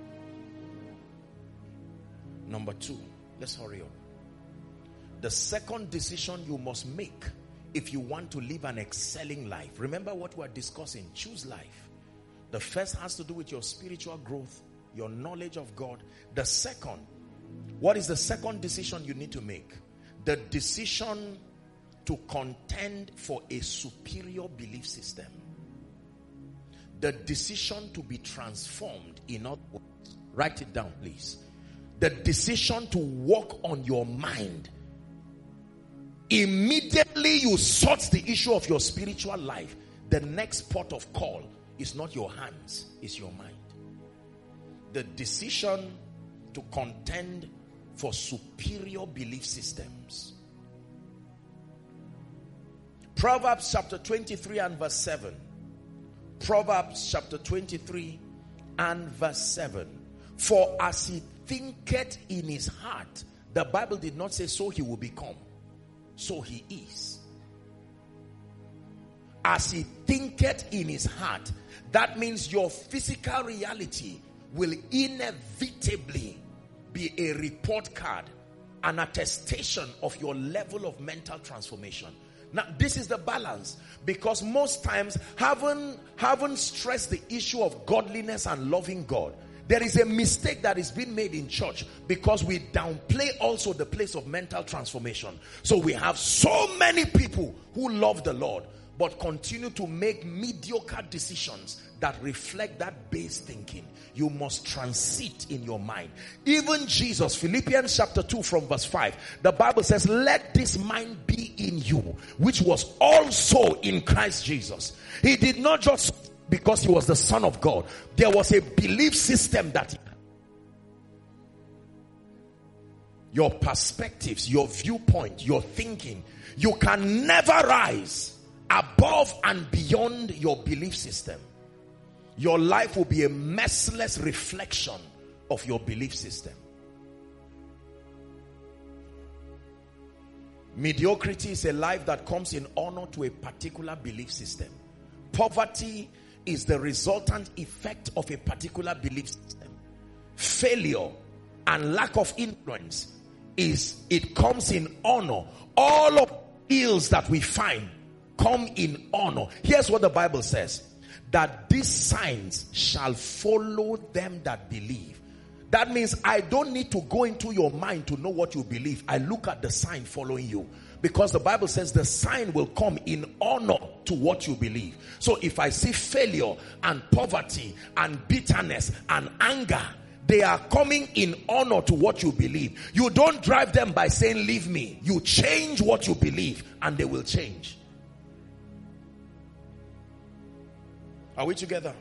Number two, let's hurry up. The second decision you must make if you want to live an excelling life. Remember what we are discussing. Choose life. The first has to do with your spiritual growth, your knowledge of God. The second, what is the second decision you need to make? The decision to contend for a superior belief system. The decision to be transformed in other words. Write it down, please. The decision to work on your mind. Immediately you sort the issue of your spiritual life, the next port of call is not your hands, it's your mind. The decision to contend for superior belief systems. Proverbs chapter twenty-three and verse seven. Proverbs chapter twenty-three and verse seven. For as he thinketh in his heart, the Bible did not say so he will become. So he is. As he thinketh in his heart, that means your physical reality will inevitably be a report card, an attestation of your level of mental transformation. Now, this is the balance, because most times, haven't, haven't stressed the issue of godliness and loving God. There is a mistake that is being made in church because we downplay also the place of mental transformation. So we have so many people who love the Lord but continue to make mediocre decisions that reflect that base thinking. You must transit in your mind. Even Jesus, Philippians chapter two from verse five, the Bible says, let this mind be in you, which was also in Christ Jesus. He did not just because he was the Son of God. There was a belief system that he had. Your perspectives, your viewpoint, your thinking, you can never rise above and beyond your belief system. Your life will be a merciless reflection of your belief system. Mediocrity is a life that comes in honor to a particular belief system. Poverty is the resultant effect of a particular belief system. Failure and lack of influence is, it comes in honor. All of the ills that we find come in honor. Here's what the Bible says, that these signs shall follow them that believe. That means I don't need to go into your mind to know what you believe. I look at the sign following you. Because the Bible says the sign will come in honor to what you believe. So if I see failure and poverty and bitterness and anger, they are coming in honor to what you believe. You don't drive them by saying, leave me. You change what you believe and they will change. Are we together?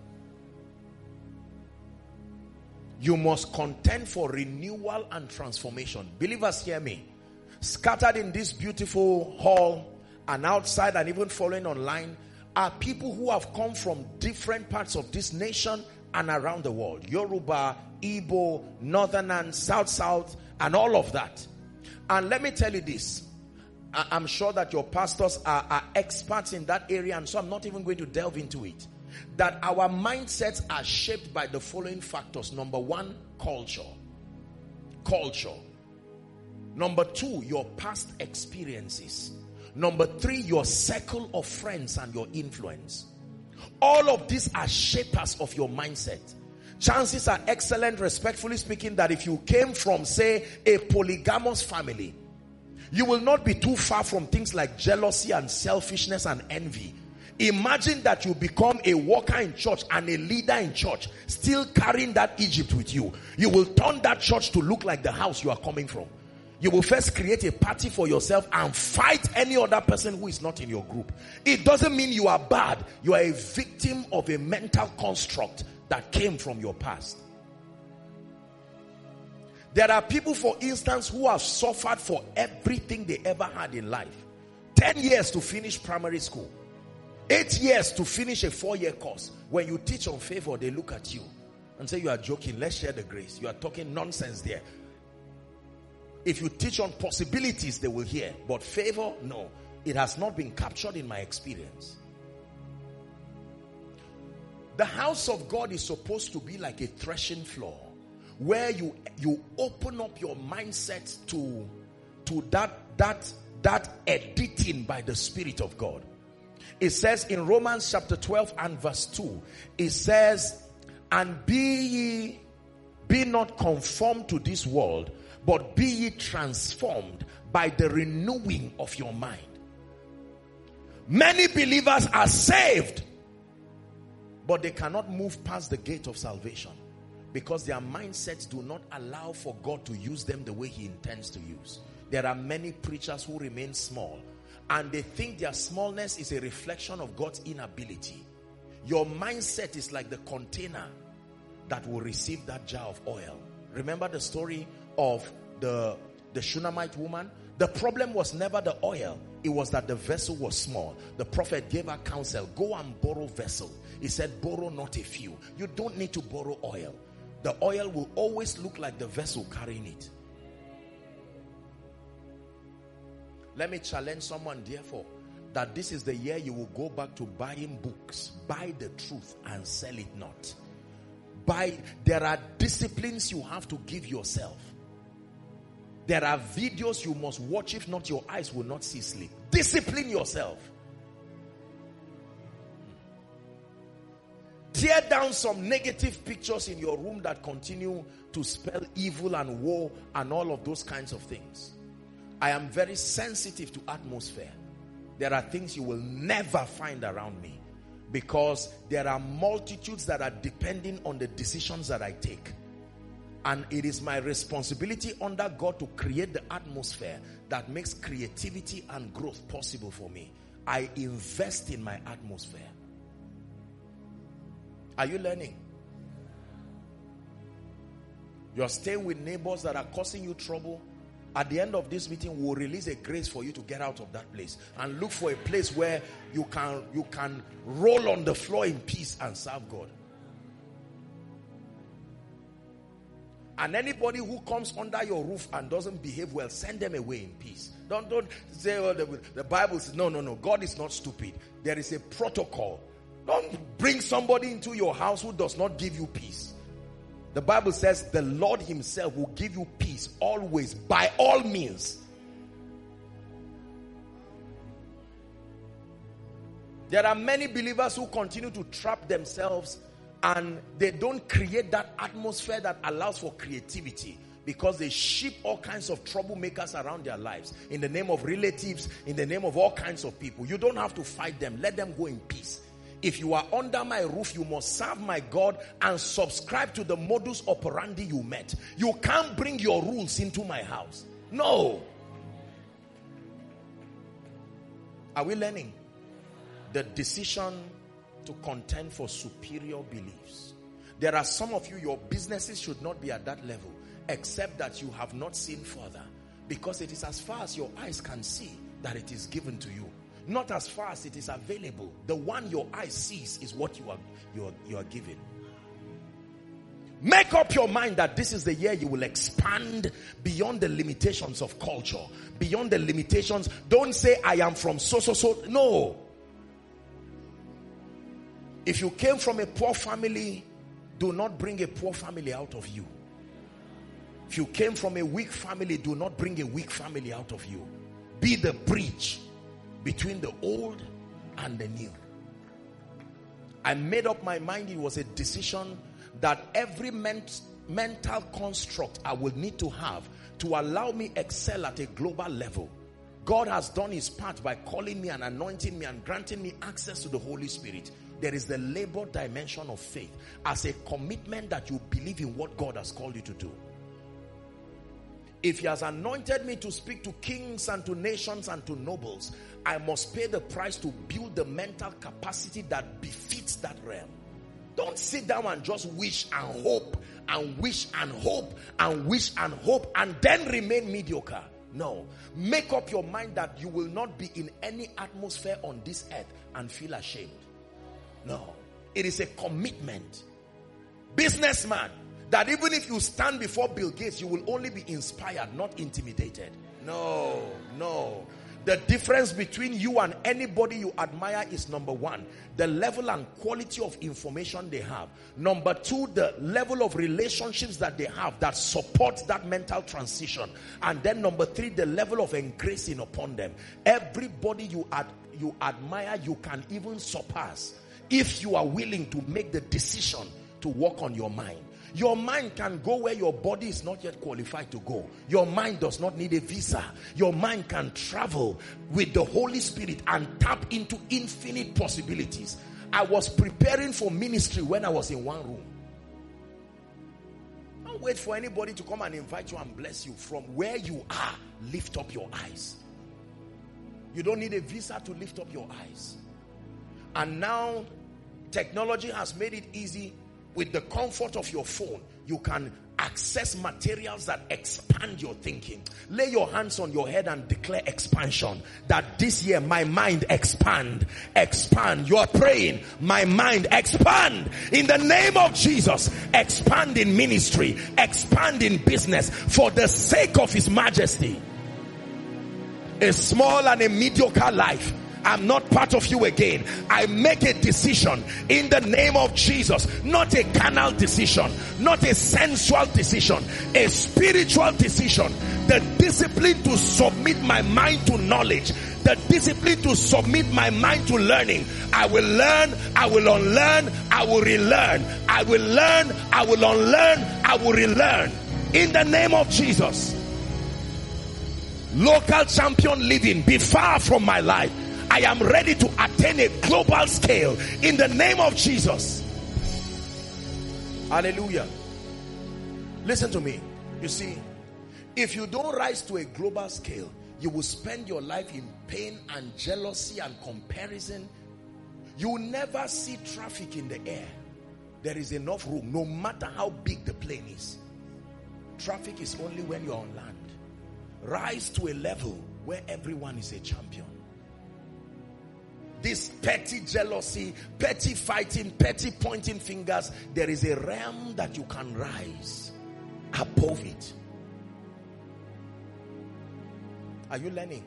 You must contend for renewal and transformation. Believers, hear me. Scattered in this beautiful hall and outside and even following online are people who have come from different parts of this nation and around the world. Yoruba, Igbo, Northern and South South and all of that. And let me tell you this. I'm sure that your pastors are, are experts in that area, and so I'm not even going to delve into it. That our mindsets are shaped by the following factors. Number one, culture. Culture. Number two, your past experiences. Number three, your circle of friends and your influence. All of these are shapers of your mindset. Chances are excellent, respectfully speaking, that if you came from, say, a polygamous family, you will not be too far from things like jealousy and selfishness and envy. Imagine that you become a worker in church and a leader in church, still carrying that Egypt with you. You will turn that church to look like the house you are coming from. You will first create a party for yourself and fight any other person who is not in your group. It doesn't mean you are bad. You are a victim of a mental construct that came from your past. There are people, for instance, who have suffered for everything they ever had in life. Ten years to finish primary school. Eight years to finish a four-year course. When you teach on favor, they look at you and say, you are joking. Let's share the grace. You are talking nonsense there. If you teach on possibilities, they will hear. But favor, no. It has not been captured in my experience. The house of God is supposed to be like a threshing floor, where you, you open up your mindset to, to that, that, that editing by the Spirit of God. It says in Romans chapter twelve and verse two, it says, and be ye, be not conformed to this world, but be ye transformed by the renewing of your mind. Many believers are saved, but they cannot move past the gate of salvation because their mindsets do not allow for God to use them the way he intends to use. There are many preachers who remain small, and they think their smallness is a reflection of God's inability. Your mindset is like the container that will receive that jar of oil. Remember the story of the, the Shunammite woman? The problem was never the oil. It was that the vessel was small. The prophet gave her counsel. Go and borrow vessel. He said, borrow not a few. You don't need to borrow oil. The oil will always look like the vessel carrying it. Let me challenge someone, therefore, that this is the year you will go back to buying books. Buy the truth and sell it not. Buy, there are disciplines you have to give yourself. There are videos you must watch, if not your eyes will not see sleep. Discipline yourself. Tear down some negative pictures in your room that continue to spell evil and woe and all of those kinds of things. I am very sensitive to atmosphere. There are things you will never find around me because there are multitudes that are depending on the decisions that I take. And it is my responsibility under God to create the atmosphere that makes creativity and growth possible for me. I invest in my atmosphere. Are you learning? You're staying with neighbors that are causing you trouble. At the end of this meeting, we'll release a grace for you to get out of that place and look for a place where you can, you can roll on the floor in peace and serve God. And anybody who comes under your roof and doesn't behave well, send them away in peace. Don't, don't say, oh, the, the Bible says, no, no, no. God is not stupid. There is a protocol. Don't bring somebody into your house who does not give you peace. The Bible says the Lord himself will give you peace always, by all means. There are many believers who continue to trap themselves and they don't create that atmosphere that allows for creativity because they ship all kinds of troublemakers around their lives in the name of relatives, in the name of all kinds of people. You don't have to fight them. Let them go in peace. If you are under my roof, you must serve my God and subscribe to the modus operandi you met. You can't bring your rules into my house. No. Are we learning? The decision to contend for superior beliefs. There are some of you, your businesses should not be at that level, except that you have not seen further. Because it is as far as your eyes can see that it is given to you. Not as far as it is available. The one your eye sees is what you are, you are, you are given. Make up your mind that this is the year you will expand beyond the limitations of culture. Beyond the limitations. Don't say, I am from so, so, so. No. If you came from a poor family, do not bring a poor family out of you. If you came from a weak family, do not bring a weak family out of you. Be the bridge between the old and the new. I made up my mind. It was a decision that every ment mental construct I will need to have to allow me excel at a global level. God has done his part by calling me and anointing me and granting me access to the Holy Spirit. There is the labor dimension of faith as a commitment that you believe in what God has called you to do. If he has anointed me to speak to kings and to nations and to nobles, I must pay the price to build the mental capacity that befits that realm. Don't sit down and just wish and hope and wish and hope and wish and hope and then remain mediocre. No. Make up your mind that you will not be in any atmosphere on this earth and feel ashamed. No. It is a commitment. Businessman, that even if you stand before Bill Gates, you will only be inspired, not intimidated. No, no. The difference between you and anybody you admire is, number one, the level and quality of information they have. Number two, the level of relationships that they have that support that mental transition. And then number three, the level of engracing upon them. Everybody you, ad you admire, you can even surpass if you are willing to make the decision to work on your mind. Your mind can go where your body is not yet qualified to go. Your mind does not need a visa. Your mind can travel with the Holy Spirit and tap into infinite possibilities. I was preparing for ministry when I was in one room. Don't wait for anybody to come and invite you and bless you. From where you are, lift up your eyes. You don't need a visa to lift up your eyes. And now, technology has made it easy. With the comfort of your phone, you can access materials that expand your thinking. Lay your hands on your head and declare expansion. That this year, my mind expand, expand. You are praying, my mind expand. In the name of Jesus, expand in ministry, expand in business for the sake of His Majesty. A small and a mediocre life, I'm not part of you again. I make a decision in the name of Jesus. Not a carnal decision, not a sensual decision, a spiritual decision. The discipline to submit my mind to knowledge, the discipline to submit my mind to learning. I will learn, I will unlearn, I will relearn. I will learn, I will unlearn, I will relearn. In the name of Jesus. Local champion living, be far from my life. I am ready to attain a global scale in the name of Jesus. Hallelujah. Listen to me. You see, if you don't rise to a global scale, you will spend your life in pain and jealousy and comparison. You will never see traffic in the air. There is enough room, no matter how big the plane is. Traffic is only when you're on land. Rise to a level where everyone is a champion. This petty jealousy, petty fighting, petty pointing fingers, there is a realm that you can rise above it. Are you learning?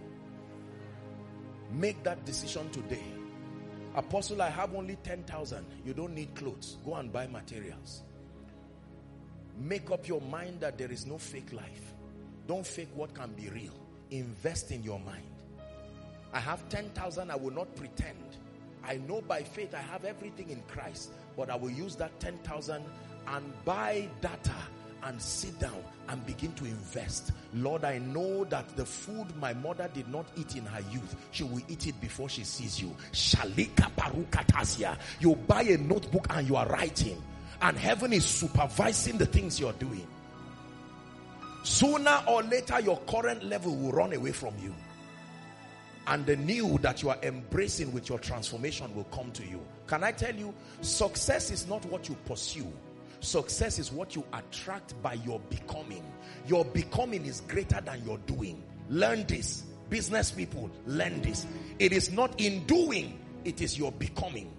Make that decision today. Apostle, I have only ten thousand. You don't need clothes. Go and buy materials. Make up your mind that there is no fake life. Don't fake what can be real. Invest in your mind. I have ten thousand, I will not pretend. I know by faith I have everything in Christ, but I will use that ten thousand and buy data and sit down and begin to invest. Lord, I know that the food my mother did not eat in her youth, she will eat it before she sees you. Shalika parukatasia. You buy a notebook and you are writing, and heaven is supervising the things you're doing. Sooner or later, your current level will run away from you. And the new that you are embracing with your transformation will come to you. Can I tell you, success is not what you pursue. Success is what you attract by your becoming. Your becoming is greater than your doing. Learn this. Business people, learn this. It is not in doing, it is your becoming.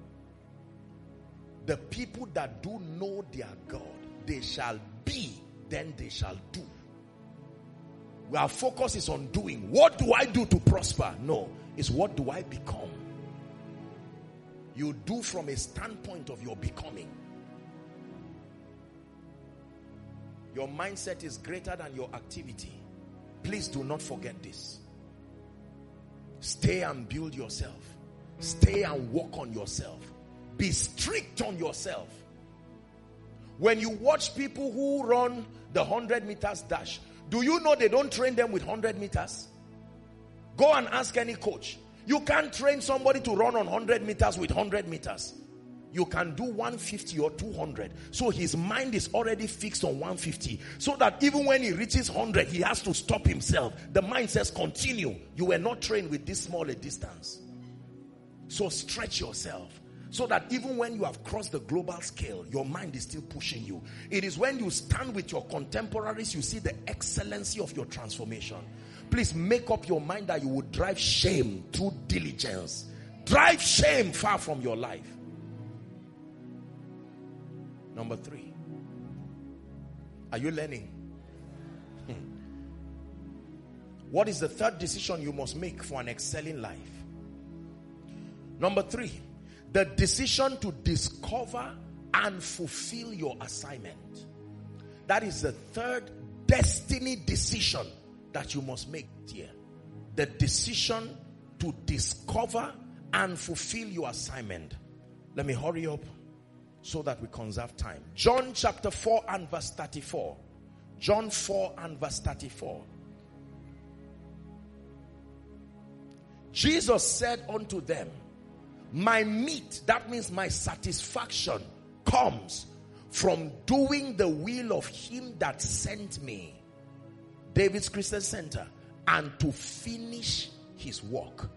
The people that do know their God, they shall be, then they shall do. Our focus is on doing. What do I do to prosper? No, it's what do I become? You do from a standpoint of your becoming. Your mindset is greater than your activity. Please do not forget this. Stay and build yourself. Stay and work on yourself. Be strict on yourself. When you watch people who run the one hundred meters dash, do you know they don't train them with one hundred meters? Go and ask any coach. You can't train somebody to run on one hundred meters with one hundred meters. You can do one fifty or two hundred. So his mind is already fixed on one fifty. So that even when he reaches one hundred, he has to stop himself. The mind says, continue. You were not trained with this small a distance. So stretch yourself. So that even when you have crossed the global scale, your mind is still pushing you. It is when you stand with your contemporaries, you see the excellency of your transformation. Please make up your mind that you will drive shame through diligence. Drive shame far from your life. Number three. Are you learning? Hmm. What is the third decision you must make for an excelling life? Number three. The decision to discover and fulfill your assignment. That is the third destiny decision that you must make here. The decision to discover and fulfill your assignment. Let me hurry up so that we conserve time. John chapter four and verse thirty-four. John four and verse thirty-four. Jesus said unto them, my meat, that means my satisfaction, comes from doing the will of him that sent me. David's Christian Center. And to finish his work.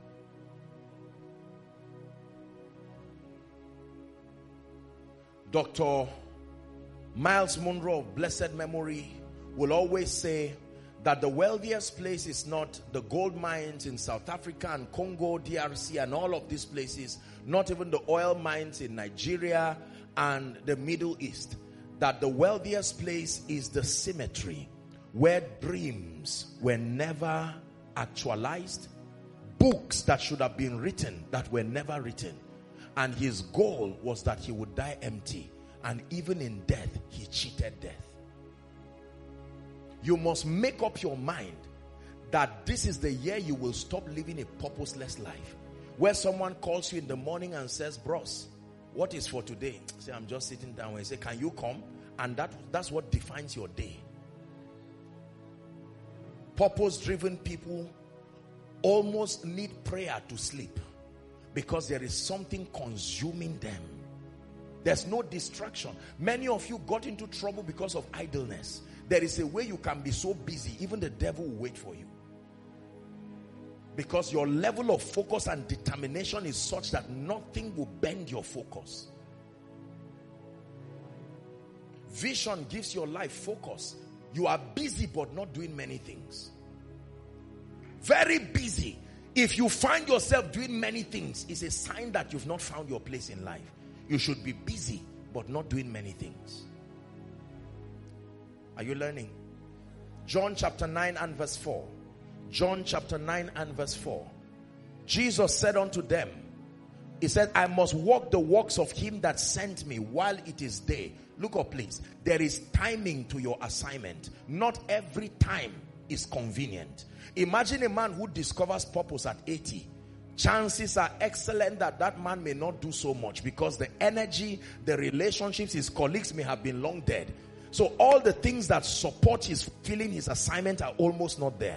Doctor Miles Monroe of blessed memory will always say that the wealthiest place is not the gold mines in South Africa and Congo, D R C and all of these places, not even the oil mines in Nigeria and the Middle East. That the wealthiest place is the cemetery where dreams were never actualized, books that should have been written that were never written. And his goal was that he would die empty. And even in death, he cheated death. You must make up your mind that this is the year you will stop living a purposeless life. Where someone calls you in the morning and says, bros, what is for today? Say, I'm just sitting down. And say, can you come? And that, that's what defines your day. Purpose-driven people almost need prayer to sleep. Because there is something consuming them. There's no distraction. Many of you got into trouble because of idleness. There is a way you can be so busy, even the devil will wait for you. Because your level of focus and determination is such that nothing will bend your focus. Vision gives your life focus. You are busy but not doing many things. Very busy. If you find yourself doing many things, it's a sign that you've not found your place in life. You should be busy but not doing many things. Are you learning? John chapter nine and verse four. John chapter nine and verse four. Jesus said unto them, he said, I must walk the works of him that sent me while it is day. Look up please. There is timing to your assignment. Not every time is convenient. Imagine a man who discovers purpose at eighty. Chances are excellent that that man may not do so much because the energy, the relationships, his colleagues may have been long dead. So all the things that support his fulfilling his assignment are almost not there.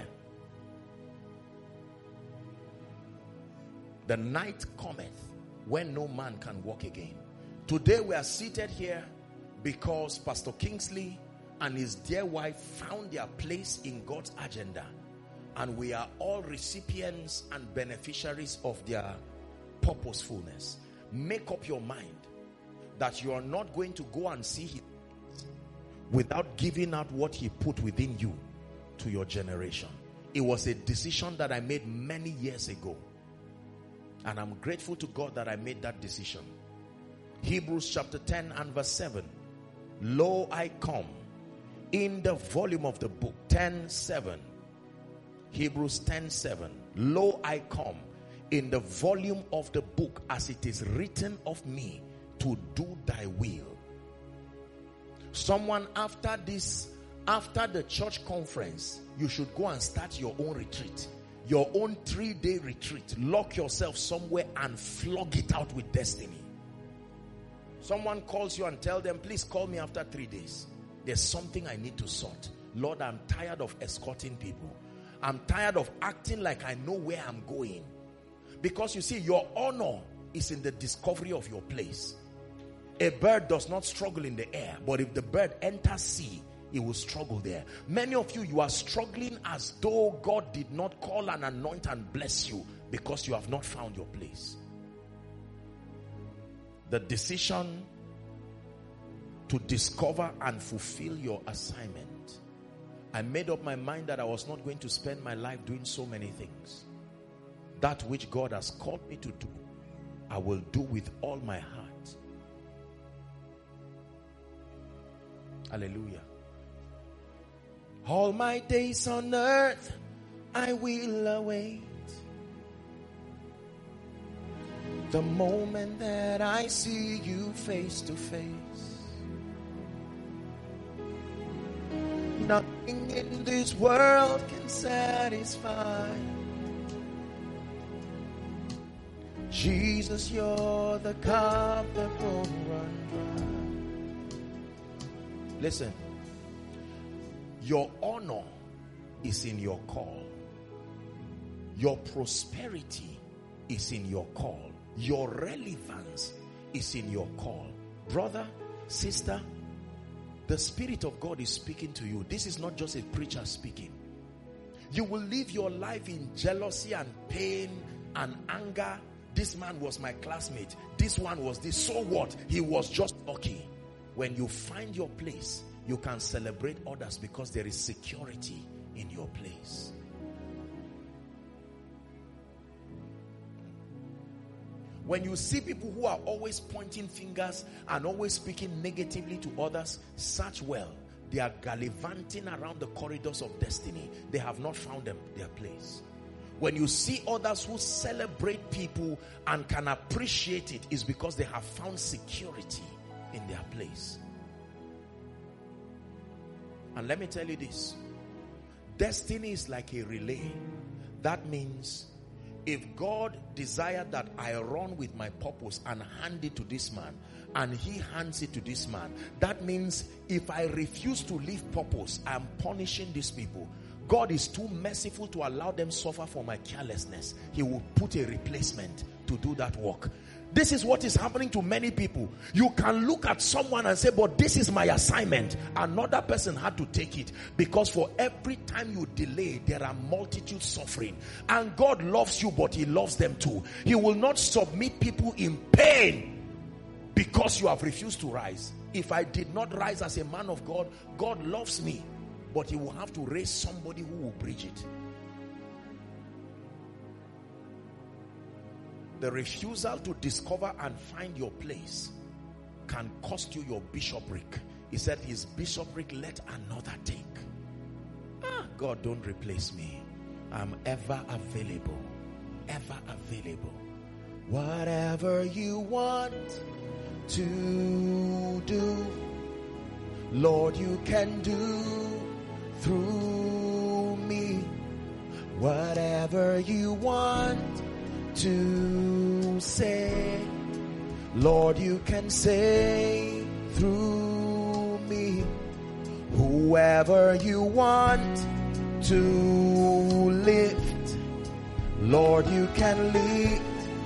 The night cometh when no man can walk again. Today we are seated here because Pastor Kingsley and his dear wife found their place in God's agenda. And we are all recipients and beneficiaries of their purposefulness. Make up your mind that you are not going to go and see him without giving out what he put within you to your generation. It was a decision that I made many years ago. And I'm grateful to God that I made that decision. Hebrews chapter ten and verse seven. Lo, I come in the volume of the book. ten seven. Hebrews ten seven. Lo, I come in the volume of the book as it is written of me to do thy will. Someone after this, after the church conference, you should go and start your own retreat. Your own three-day retreat. Lock yourself somewhere and flog it out with destiny. Someone calls you and tell them, please call me after three days. There's something I need to sort. Lord, I'm tired of escorting people. I'm tired of acting like I know where I'm going. Because you see, your honor is in the discovery of your place. A bird does not struggle in the air, but if the bird enters sea, it will struggle there. Many of you, you are struggling as though God did not call and anoint and bless you because you have not found your place. The decision to discover and fulfill your assignment. I made up my mind that I was not going to spend my life doing so many things. That which God has called me to do, I will do with all my heart. Hallelujah. All my days on earth, I will await the moment that I see you face to face. Nothing in this world can satisfy. Jesus, you're the cup that won't run dry. Listen, your honor is in your call. Your prosperity is in your call. Your relevance is in your call. Brother, sister, the Spirit of God is speaking to you. This is not just a preacher speaking. You will live your life in jealousy and pain and anger. This man was my classmate. This one was this. So what? He was just lucky. When you find your place, you can celebrate others because there is security in your place. When you see people who are always pointing fingers and always speaking negatively to others, search well. They are gallivanting around the corridors of destiny. They have not found them their place. When you see others who celebrate people and can appreciate it, is because they have found security in their place. And let me tell you this. Destiny is like a relay. That means if God desired that I run with my purpose and hand it to this man, and he hands it to this man, that means if I refuse to live purpose, I am punishing these people. God is too merciful to allow them suffer for my carelessness. He will put a replacement to do that work. This is what is happening to many people. You can look at someone and say, but this is my assignment. Another person had to take it, because for every time you delay, there are multitudes suffering. And God loves you, but he loves them too. He will not submit people in pain because you have refused to rise. If I did not rise as a man of God, God loves me, but he will have to raise somebody who will bridge it. The refusal to discover and find your place can cost you your bishopric. He said his bishopric let another take. Ah, God, don't replace me. I'm ever available. Ever available. Whatever you want to do, Lord, you can do through me. Whatever you want to say, Lord, you can say through me. Whoever you want to lift, Lord, you can lift.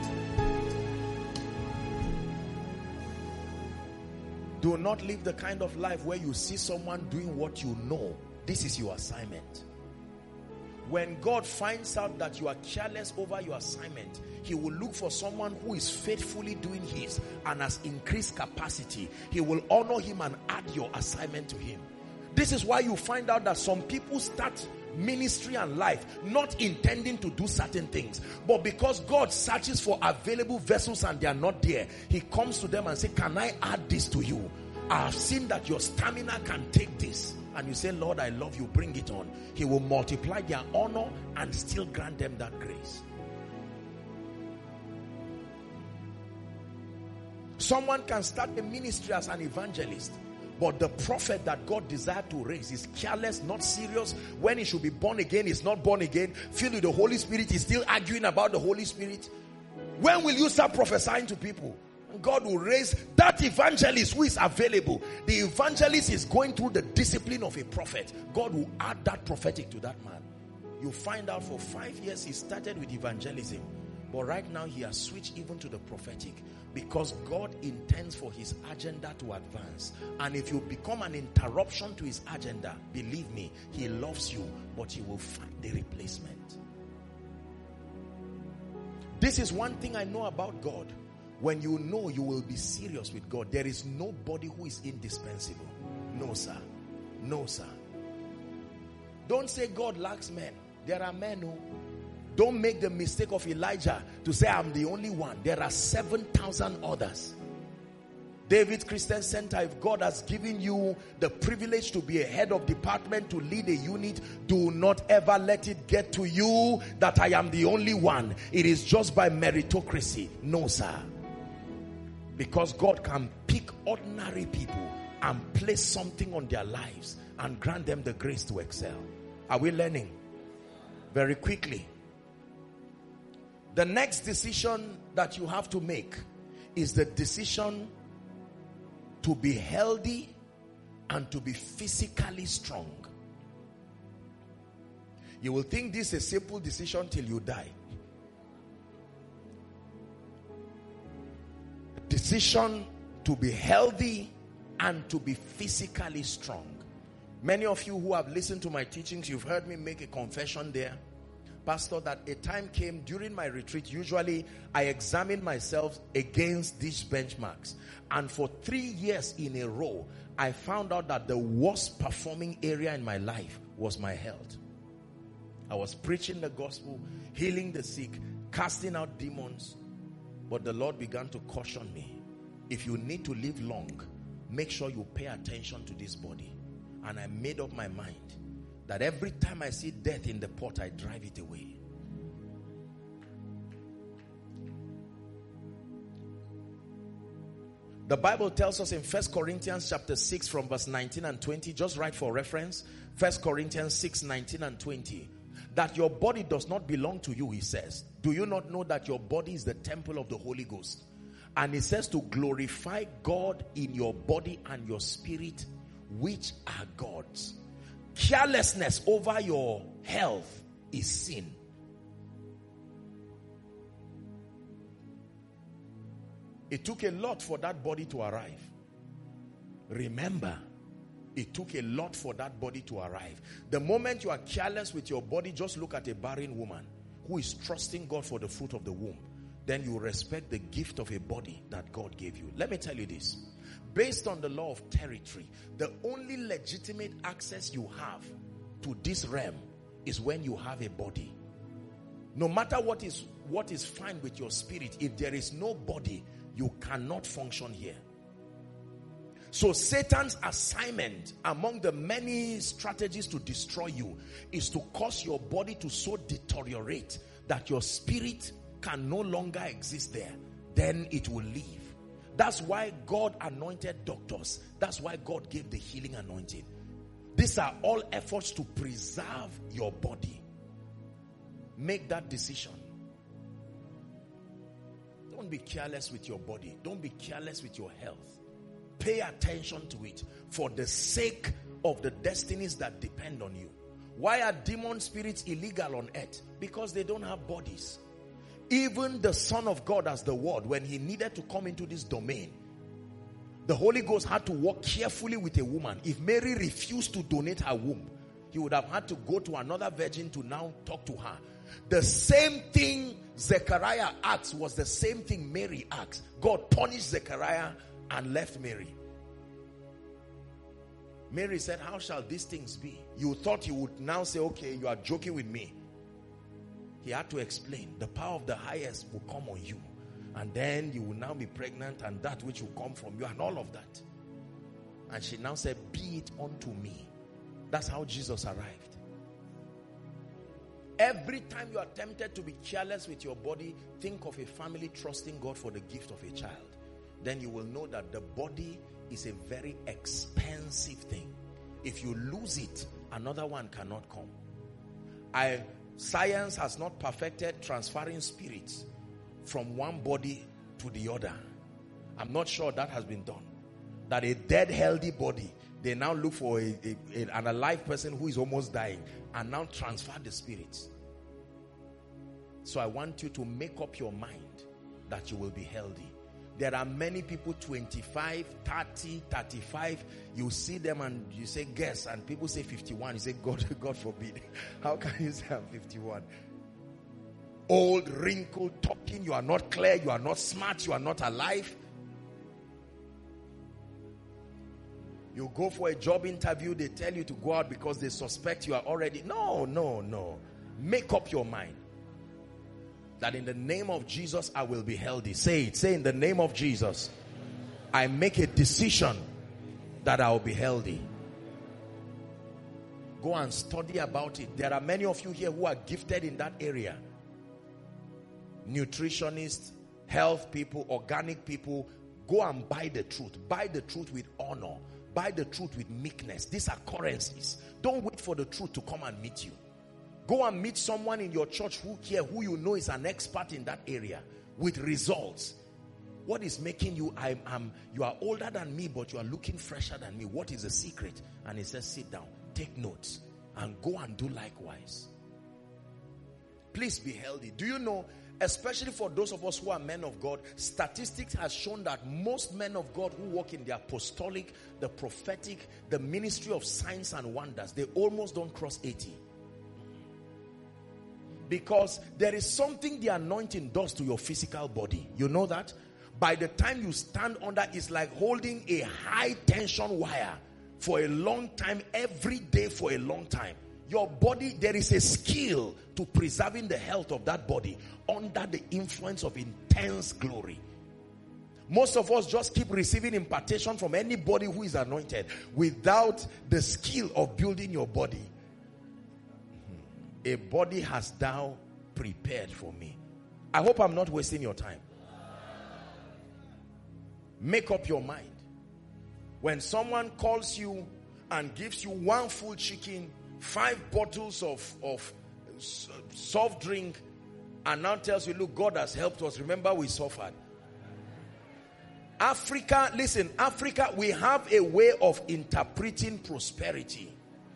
Do not live the kind of life where you see someone doing what you know. This is your assignment. When God finds out that you are careless over your assignment, he will look for someone who is faithfully doing his and has increased capacity. He will honor him and add your assignment to him. This is why you find out that some people start ministry and life not intending to do certain things, but because God searches for available vessels and they are not there, he comes to them and says, can I add this to you? I have seen that your stamina can take this. And you say, Lord, I love you, bring it on. He will multiply their honor and still grant them that grace. Someone can start a ministry as an evangelist, but the prophet that God desired to raise is careless, not serious. When he should be born again, he's not born again. Filled with the Holy Spirit, he's still arguing about the Holy Spirit. When will you start prophesying to people? God will raise that evangelist who is available. The evangelist is going through the discipline of a prophet. God will add that prophetic to that man. You find out for five years he started with evangelism. But right now he has switched even to the prophetic, because God intends for his agenda to advance. And if you become an interruption to his agenda, believe me, he loves you, but he will find a replacement. This is one thing I know about God. When you know you will be serious with God, there is nobody who is indispensable. No, sir. No, sir. Don't say God lacks men. There are men who... Don't make the mistake of Elijah to say, I'm the only one. There are seven thousand others. David Christian Center, if God has given you the privilege to be a head of department, to lead a unit, do not ever let it get to you that I am the only one. It is just by meritocracy. No, sir. Because God can pick ordinary people and place something on their lives and grant them the grace to excel. Are we learning? Very quickly. The next decision that you have to make is the decision to be healthy and to be physically strong. You will think this is a simple decision till you die. Decision to be healthy and to be physically strong. Many of you who have listened to my teachings, you've heard me make a confession there, Pastor, that a time came during my retreat. Usually I examine myself against these benchmarks, and for three years in a row I found out that the worst performing area in my life was my health. I was preaching the gospel, healing the sick, casting out demons, but the Lord began to caution me. If you need to live long, make sure you pay attention to this body. And I made up my mind that every time I see death in the pot, I drive it away. The Bible tells us in First Corinthians chapter six from verse nineteen and twenty, just write for reference, First Corinthians six, nineteen and twenty, that your body does not belong to you, he says. Do you not know that your body is the temple of the Holy Ghost? And he says to glorify God in your body and your spirit, which are God's. Carelessness over your health is sin. It took a lot for that body to arrive. Remember, it took a lot for that body to arrive. The moment you are careless with your body, just look at a barren woman who is trusting God for the fruit of the womb. Then you respect the gift of a body that God gave you. Let me tell you this. Based on the law of territory, the only legitimate access you have to this realm is when you have a body. No matter what is, what is fine with your spirit, if there is no body, you cannot function here. So Satan's assignment among the many strategies to destroy you is to cause your body to so deteriorate that your spirit can no longer exist there. Then it will leave. That's why God anointed doctors. That's why God gave the healing anointing. These are all efforts to preserve your body. Make that decision. Don't be careless with your body. Don't be careless with your health. Pay attention to it for the sake of the destinies that depend on you. Why are demon spirits illegal on earth? Because they don't have bodies. Even the Son of God as the Word, when he needed to come into this domain, the Holy Ghost had to work carefully with a woman. If Mary refused to donate her womb, he would have had to go to another virgin to now talk to her. The same thing Zechariah asked was the same thing Mary asked. God punished Zechariah and left Mary. Mary said, how shall these things be? You thought he would now say, okay, you are joking with me. He had to explain, the power of the highest will come on you. And then you will now be pregnant, and that which will come from you, and all of that. And she now said, be it unto me. That's how Jesus arrived. Every time you are tempted to be careless with your body, think of a family trusting God for the gift of a child. Then you will know that the body is a very expensive thing. If you lose it, another one cannot come. I, science has not perfected transferring spirits from one body to the other. I'm not sure that has been done. That a dead, healthy body, they now look for a, a, a, an alive person who is almost dying and now transfer the spirits. So I want you to make up your mind that you will be healthy. There are many people, twenty-five, thirty, thirty-five. You see them and you say, guess, and people say fifty-one. You say, God, God forbid. How can you say I'm fifty-one? Old, wrinkled, talking. You are not clear. You are not smart. You are not alive. You go for a job interview. They tell you to go out because they suspect you are already. No, no, no. Make up your mind that in the name of Jesus, I will be healthy. Say it. Say, in the name of Jesus, I make a decision that I will be healthy. Go and study about it. There are many of you here who are gifted in that area. Nutritionists, health people, organic people. Go and buy the truth. Buy the truth with honor. Buy the truth with meekness. These are currencies. Don't wait for the truth to come and meet you. Go and meet someone in your church who care, who you know is an expert in that area with results. What is making you, I'm, I'm, you are older than me, but you are looking fresher than me. What is the secret? And he says, sit down, take notes, and go and do likewise. Please be healthy. Do you know, especially for those of us who are men of God, statistics has shown that most men of God who work in the apostolic, the prophetic, the ministry of signs and wonders, they almost don't cross eighty. Because there is something the anointing does to your physical body. You know that? By the time you stand under, it's like holding a high tension wire for a long time, every day for a long time. Your body, there is a skill to preserving the health of that body under the influence of intense glory. Most of us just keep receiving impartation from anybody who is anointed without the skill of building your body. A body has thou prepared for me. I hope I'm not wasting your time. Make up your mind. When someone calls you and gives you one full chicken, five bottles of, of soft drink, and now tells you, look, God has helped us. Remember, we suffered. Africa, listen, Africa, we have a way of interpreting prosperity.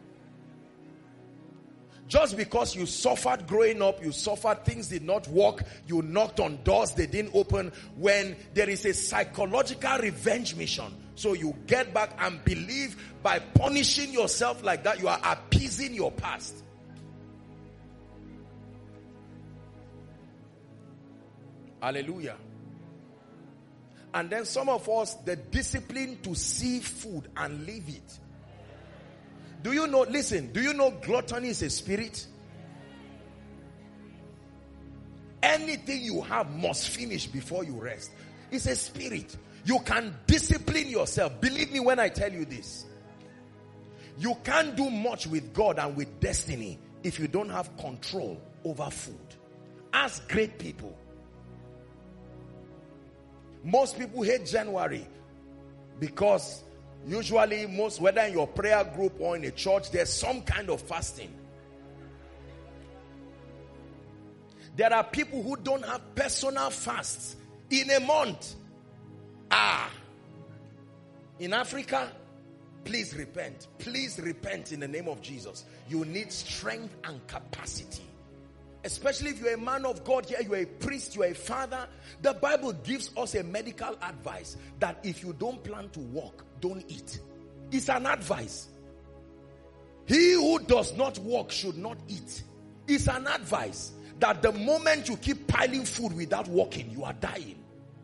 Just because you suffered growing up, you suffered, things did not work, you knocked on doors, they didn't open. When there is a psychological revenge mission, so you get back and believe by punishing yourself like that, you are appeasing your past. Hallelujah. And then some of us, the discipline to see food and leave it. Do you know, listen, do you know gluttony is a spirit? Anything you have must finish before you rest. It's a spirit. You can discipline yourself. Believe me when I tell you this. You can't do much with God and with destiny if you don't have control over food. Ask great people. Most people hate January because usually, most, whether in your prayer group or in a church, there's some kind of fasting. There are people who don't have personal fasts in a month. Ah, in Africa, please repent. Please repent in the name of Jesus. You need strength and capacity. Especially if you're a man of God here, you're a priest, you're a father. The Bible gives us a medical advice that if you don't plan to walk, don't eat. It's an advice. He who does not walk should not eat. It's an advice that the moment you keep piling food without walking, you are dying.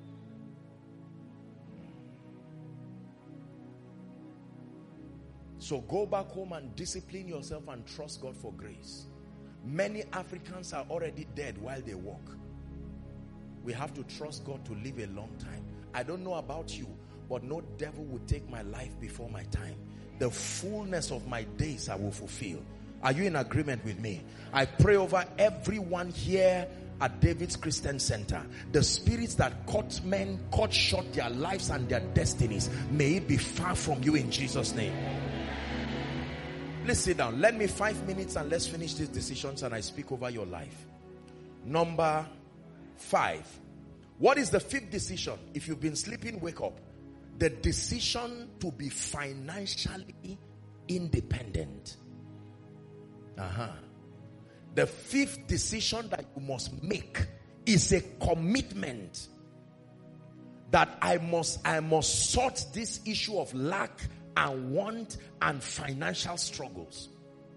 So go back home and discipline yourself and trust God for grace. Many Africans are already dead while they walk. We have to trust God to live a long time. I don't know about you, but no devil will take my life before my time. The fullness of my days I will fulfill. Are you in agreement with me? I pray over everyone here at David's Christian Center. The spirits that cut men, cut short their lives and their destinies, may it be far from you in Jesus' name. Please sit down. Let me five minutes and let's finish these decisions and I speak over your life. Number five. What is the fifth decision? If you've been sleeping, wake up. The decision to be financially independent. Uh-huh. The fifth decision that you must make is a commitment that I must, I must sort this issue of lack and want and financial struggles.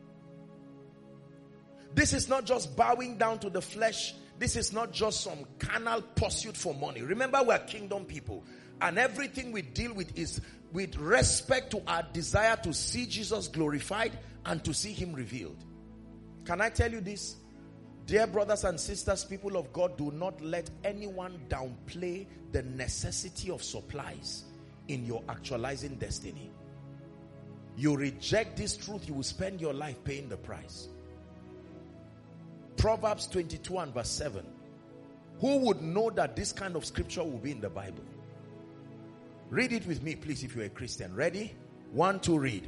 This is not just bowing down to the flesh. This is not just some carnal pursuit for money. Remember, we are kingdom people. And everything we deal with is with respect to our desire to see Jesus glorified and to see him revealed. Can I tell you this? Dear brothers and sisters, people of God, do not let anyone downplay the necessity of supplies in your actualizing destiny. You reject this truth, you will spend your life paying the price. Proverbs twenty-two and verse seven. Who would know that this kind of scripture will be in the Bible? Read it with me, please, if you're a Christian. Ready? One, two, read.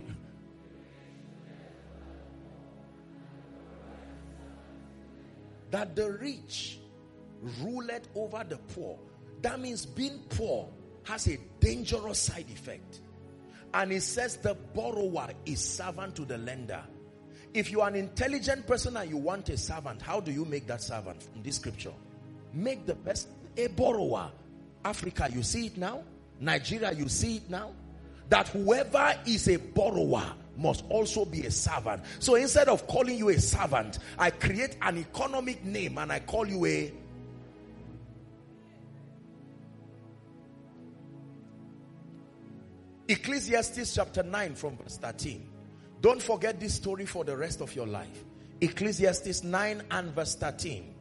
That the rich ruleth over the poor. That means being poor has a dangerous side effect. And it says the borrower is servant to the lender. If you are an intelligent person and you want a servant, how do you make that servant in this scripture? Make the best, a borrower. Africa, you see it now. Nigeria, you see it now. That whoever is a borrower must also be a servant. So instead of calling you a servant, I create an economic name and I call you a Ecclesiastes chapter nine from verse thirteen. Don't forget this story for the rest of your life. Ecclesiastes nine and verse thirteen.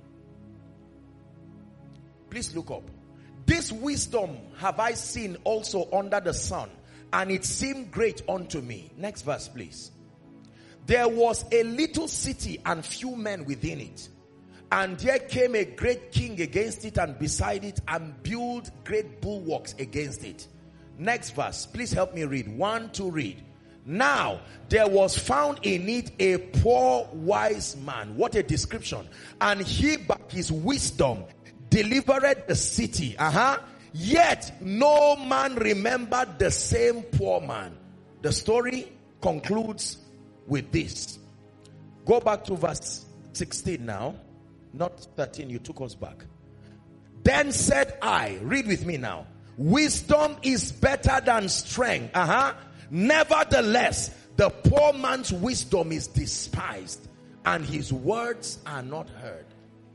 Please look up. This wisdom have I seen also under the sun, and it seemed great unto me. Next verse, please. There was a little city and few men within it. And there came a great king against it and beside it, and built great bulwarks against it. Next verse, please help me read. One, two, read. Now, there was found in it a poor wise man. What a description. And he by his wisdom delivered the city. Uh-huh. Yet no man remembered the same poor man. The story concludes with this. Go back to verse sixteen now. Not thirteen, you took us back. Then said I, read with me now. Wisdom is better than strength. Uh-huh. Nevertheless, the poor man's wisdom is despised, and his words are not heard.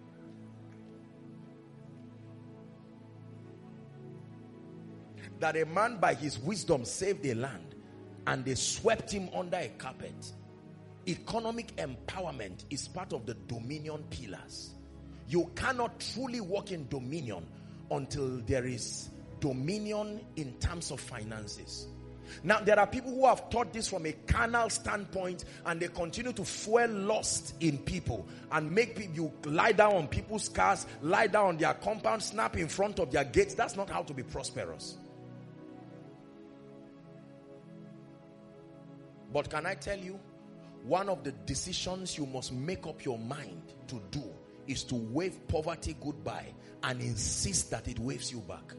That a man by his wisdom saved a land, and they swept him under a carpet. Economic empowerment is part of the dominion pillars. You cannot truly walk in dominion until there is dominion in terms of finances. Now, there are people who have taught this from a carnal standpoint, and they continue to fuel lust in people and make people, you lie down on people's cars, lie down on their compound, snap in front of their gates. That's not how to be prosperous. But can I tell you, one of the decisions you must make up your mind to do is to wave poverty goodbye and insist that it waves you back.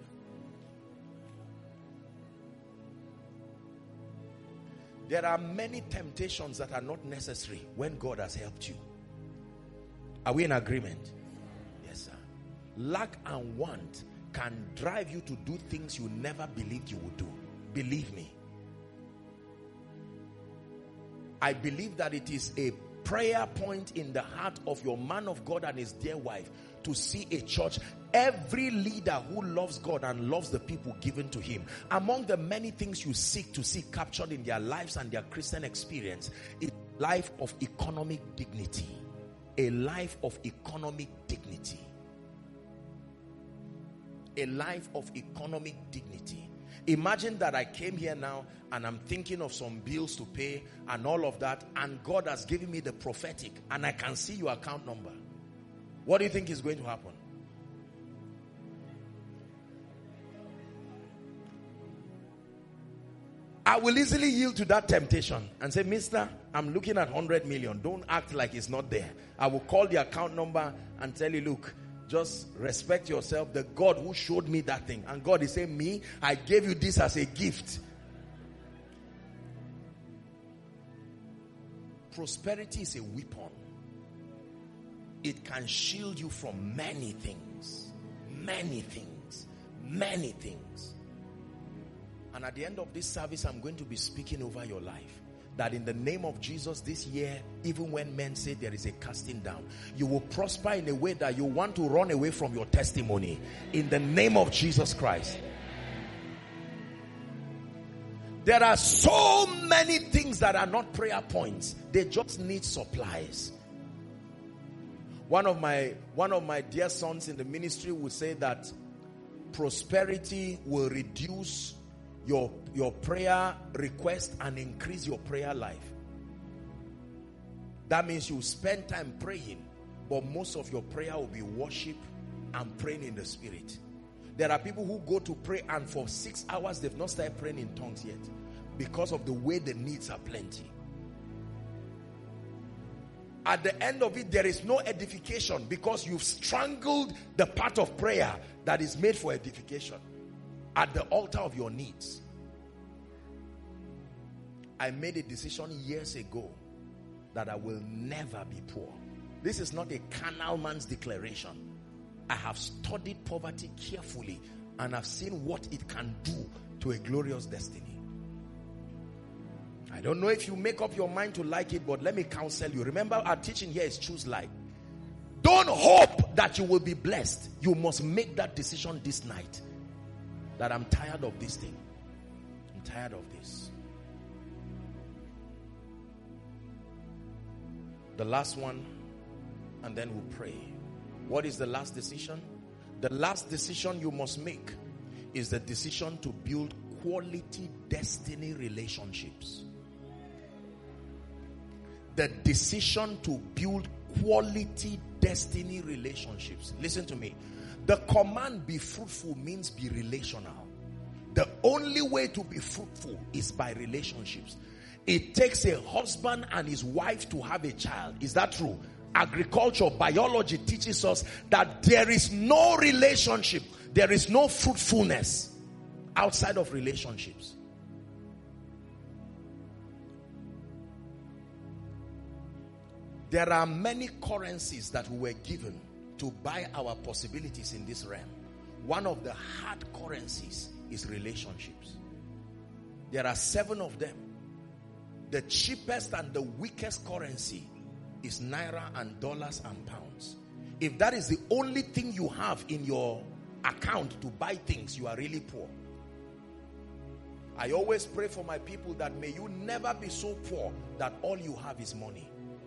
There are many temptations that are not necessary when God has helped you. Are we in agreement? Yes, sir. Lack and want can drive you to do things you never believed you would do. Believe me. I believe that it is a prayer point in the heart of your man of God and his dear wife to see a church, every leader who loves God and loves the people given to him. Among the many things you seek to see captured in their lives and their Christian experience is a life of economic dignity. A life of economic dignity. A life of economic dignity. Imagine that I came here now and I'm thinking of some bills to pay and all of that, and God has given me the prophetic and I can see your account number. What do you think is going to happen? I will easily yield to that temptation and say, mister, I'm looking at one hundred million. Don't act like it's not there. I will call the account number and tell you, look, just respect yourself. The God who showed me that thing. And God is saying, me, I gave you this as a gift. Prosperity is a weapon. it can shield you from many things. Many things. Many things. And at the end of this service, I'm going to be speaking over your life. That in the name of Jesus this year, even when men say there is a casting down, you will prosper in a way that you want to run away from your testimony. In the name of Jesus Christ. There are so many things that are not prayer points. They just need supplies. One of my, one of my dear sons in the ministry would say that prosperity will reduce your, your prayer request and increase your prayer life. That means you spend time praying, but most of your prayer will be worship and praying in the spirit. There are people who go to pray and for six hours they've not started praying in tongues yet because of the way the needs are plenty. At the end of it, there is no edification because you've strangled the part of prayer that is made for edification at the altar of your needs. I made a decision years ago that I will never be poor. This is not a carnal man's declaration. I have studied poverty carefully and I've seen what it can do to a glorious destiny. I don't know if you make up your mind to like it, but let me counsel you. Remember, our teaching here is choose life. Don't hope that you will be blessed. You must make that decision this night. That I'm tired of this thing. I'm tired of this. The last one, and then we'll pray. What is the last decision? The last decision you must make is the decision to build quality destiny relationships. The decision to build quality destiny relationships. Listen to me. The command be fruitful means be relational. The only way to be fruitful is by relationships. It takes a husband and his wife to have a child. Is that true? Agriculture, biology teaches us that there is no relationship, there is no fruitfulness outside of relationships. There are many currencies that we were given to buy our possibilities in this realm. One of the hard currencies is relationships. There are seven of them. The cheapest and the weakest currency is naira and dollars and pounds. If that is the only thing you have in your account to buy things, you are really poor. I always pray for my people that may you never be so poor that all you have is money.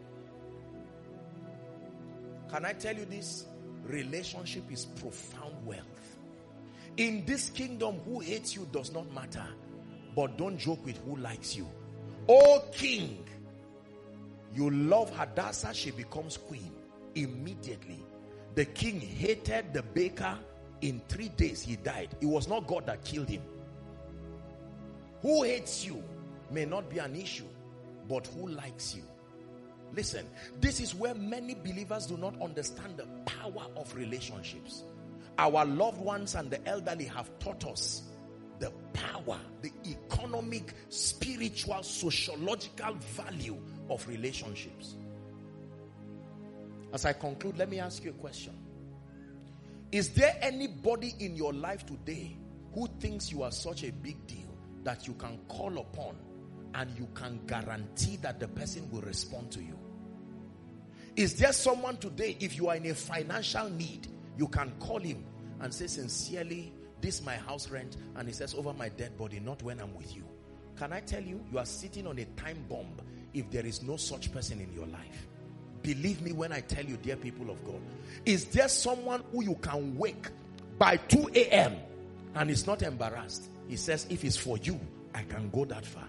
Can I tell you this? Relationship is profound wealth. In this kingdom, who hates you does not matter. But don't joke with who likes you. O king, you love Hadassah, she becomes queen. Immediately. The king hated the baker. In three days he died. It was not God that killed him. Who hates you may not be an issue, but who likes you? Listen, this is where many believers do not understand the power of relationships. Our loved ones and the elderly have taught us the power, the economic, spiritual, sociological value of relationships. As I conclude, let me ask you a question. Is there anybody in your life today who thinks you are such a big deal that you can call upon and you can guarantee that the person will respond to you? Is there someone today, if you are in a financial need, you can call him and say, sincerely, this is my house rent, and he says, over my dead body, not when I'm with you. Can I tell you, you are sitting on a time bomb if there is no such person in your life. Believe me when I tell you, dear people of God. Is there someone who you can wake by two a m and is not embarrassed? He says, if it's for you, I can go that far.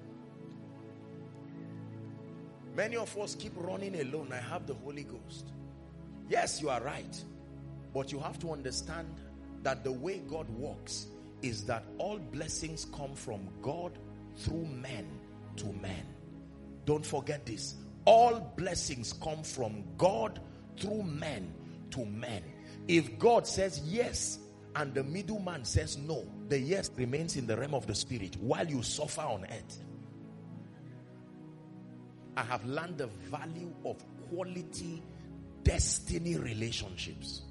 Many of us keep running alone. I have the Holy Ghost. Yes, you are right. But you have to understand that the way God works is that all blessings come from God through men to men. Don't forget this. All blessings come from God through men to men. If God says yes and the middleman says no, the yes remains in the realm of the spirit while you suffer on earth. I have learned the value of quality destiny relationships.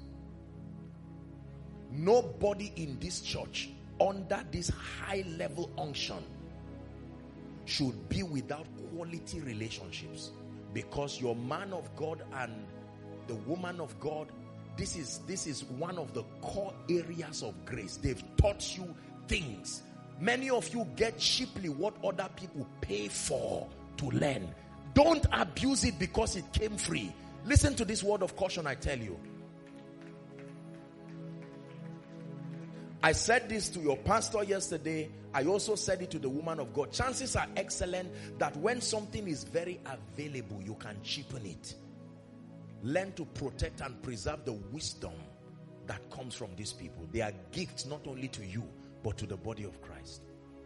Nobody in this church under this high level unction should be without quality relationships, because your man of God and the woman of God, this is this is one of the core areas of grace. They've taught you things. Many of you get cheaply what other people pay for to learn. Don't abuse it because it came free. Listen to this word of caution I tell you. I said this to your pastor yesterday. I also said it to the woman of God. Chances are excellent that when something is very available, you can cheapen it. Learn to protect and preserve the wisdom that comes from these people. They are gifts not only to you, but to the body of Christ.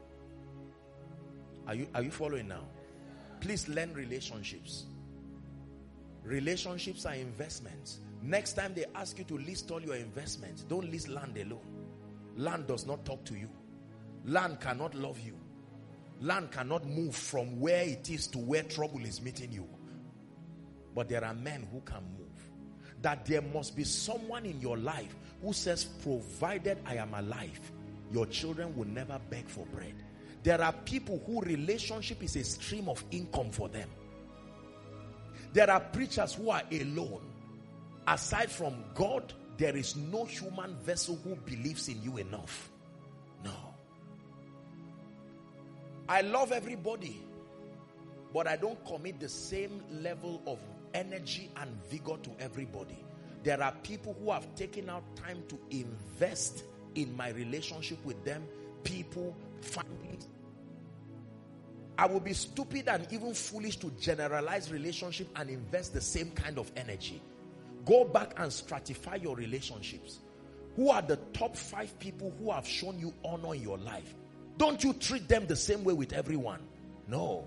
Are you, are you following now? Please learn relationships. Relationships are investments. Next time they ask you to list all your investments, don't list land alone. Land does not talk to you. Land cannot love you. Land cannot move from where it is to where trouble is meeting you. But there are men who can move. That there must be someone in your life who says, provided I am alive, your children will never beg for bread. There are people who relationship is a stream of income for them. There are preachers who are alone. Aside from God, there is no human vessel who believes in you enough. No. I love everybody, but I don't commit the same level of energy and vigor to everybody. There are people who have taken out time to invest in my relationship with them, people, families. I would be stupid and even foolish to generalize relationship and invest the same kind of energy. Go back and stratify your relationships. Who are the top five people who have shown you honor in your life? Don't you treat them the same way with everyone. No.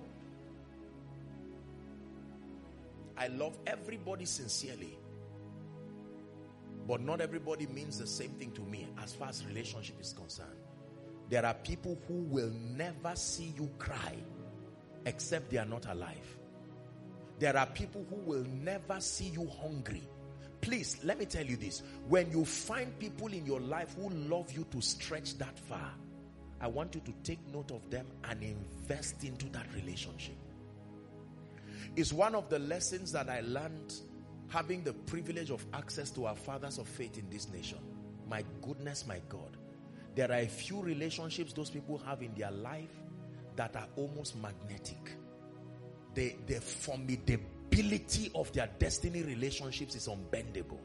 I love everybody sincerely. But not everybody means the same thing to me as far as relationship is concerned. There are people who will never see you cry except they are not alive. There are people who will never see you hungry. Please, let me tell you this. When you find people in your life who love you to stretch that far, I want you to take note of them and invest into that relationship. It's one of the lessons that I learned having the privilege of access to our fathers of faith in this nation. My goodness, my God. There are a few relationships those people have in their life that are almost magnetic. The, the formidability of their destiny relationships is unbendable.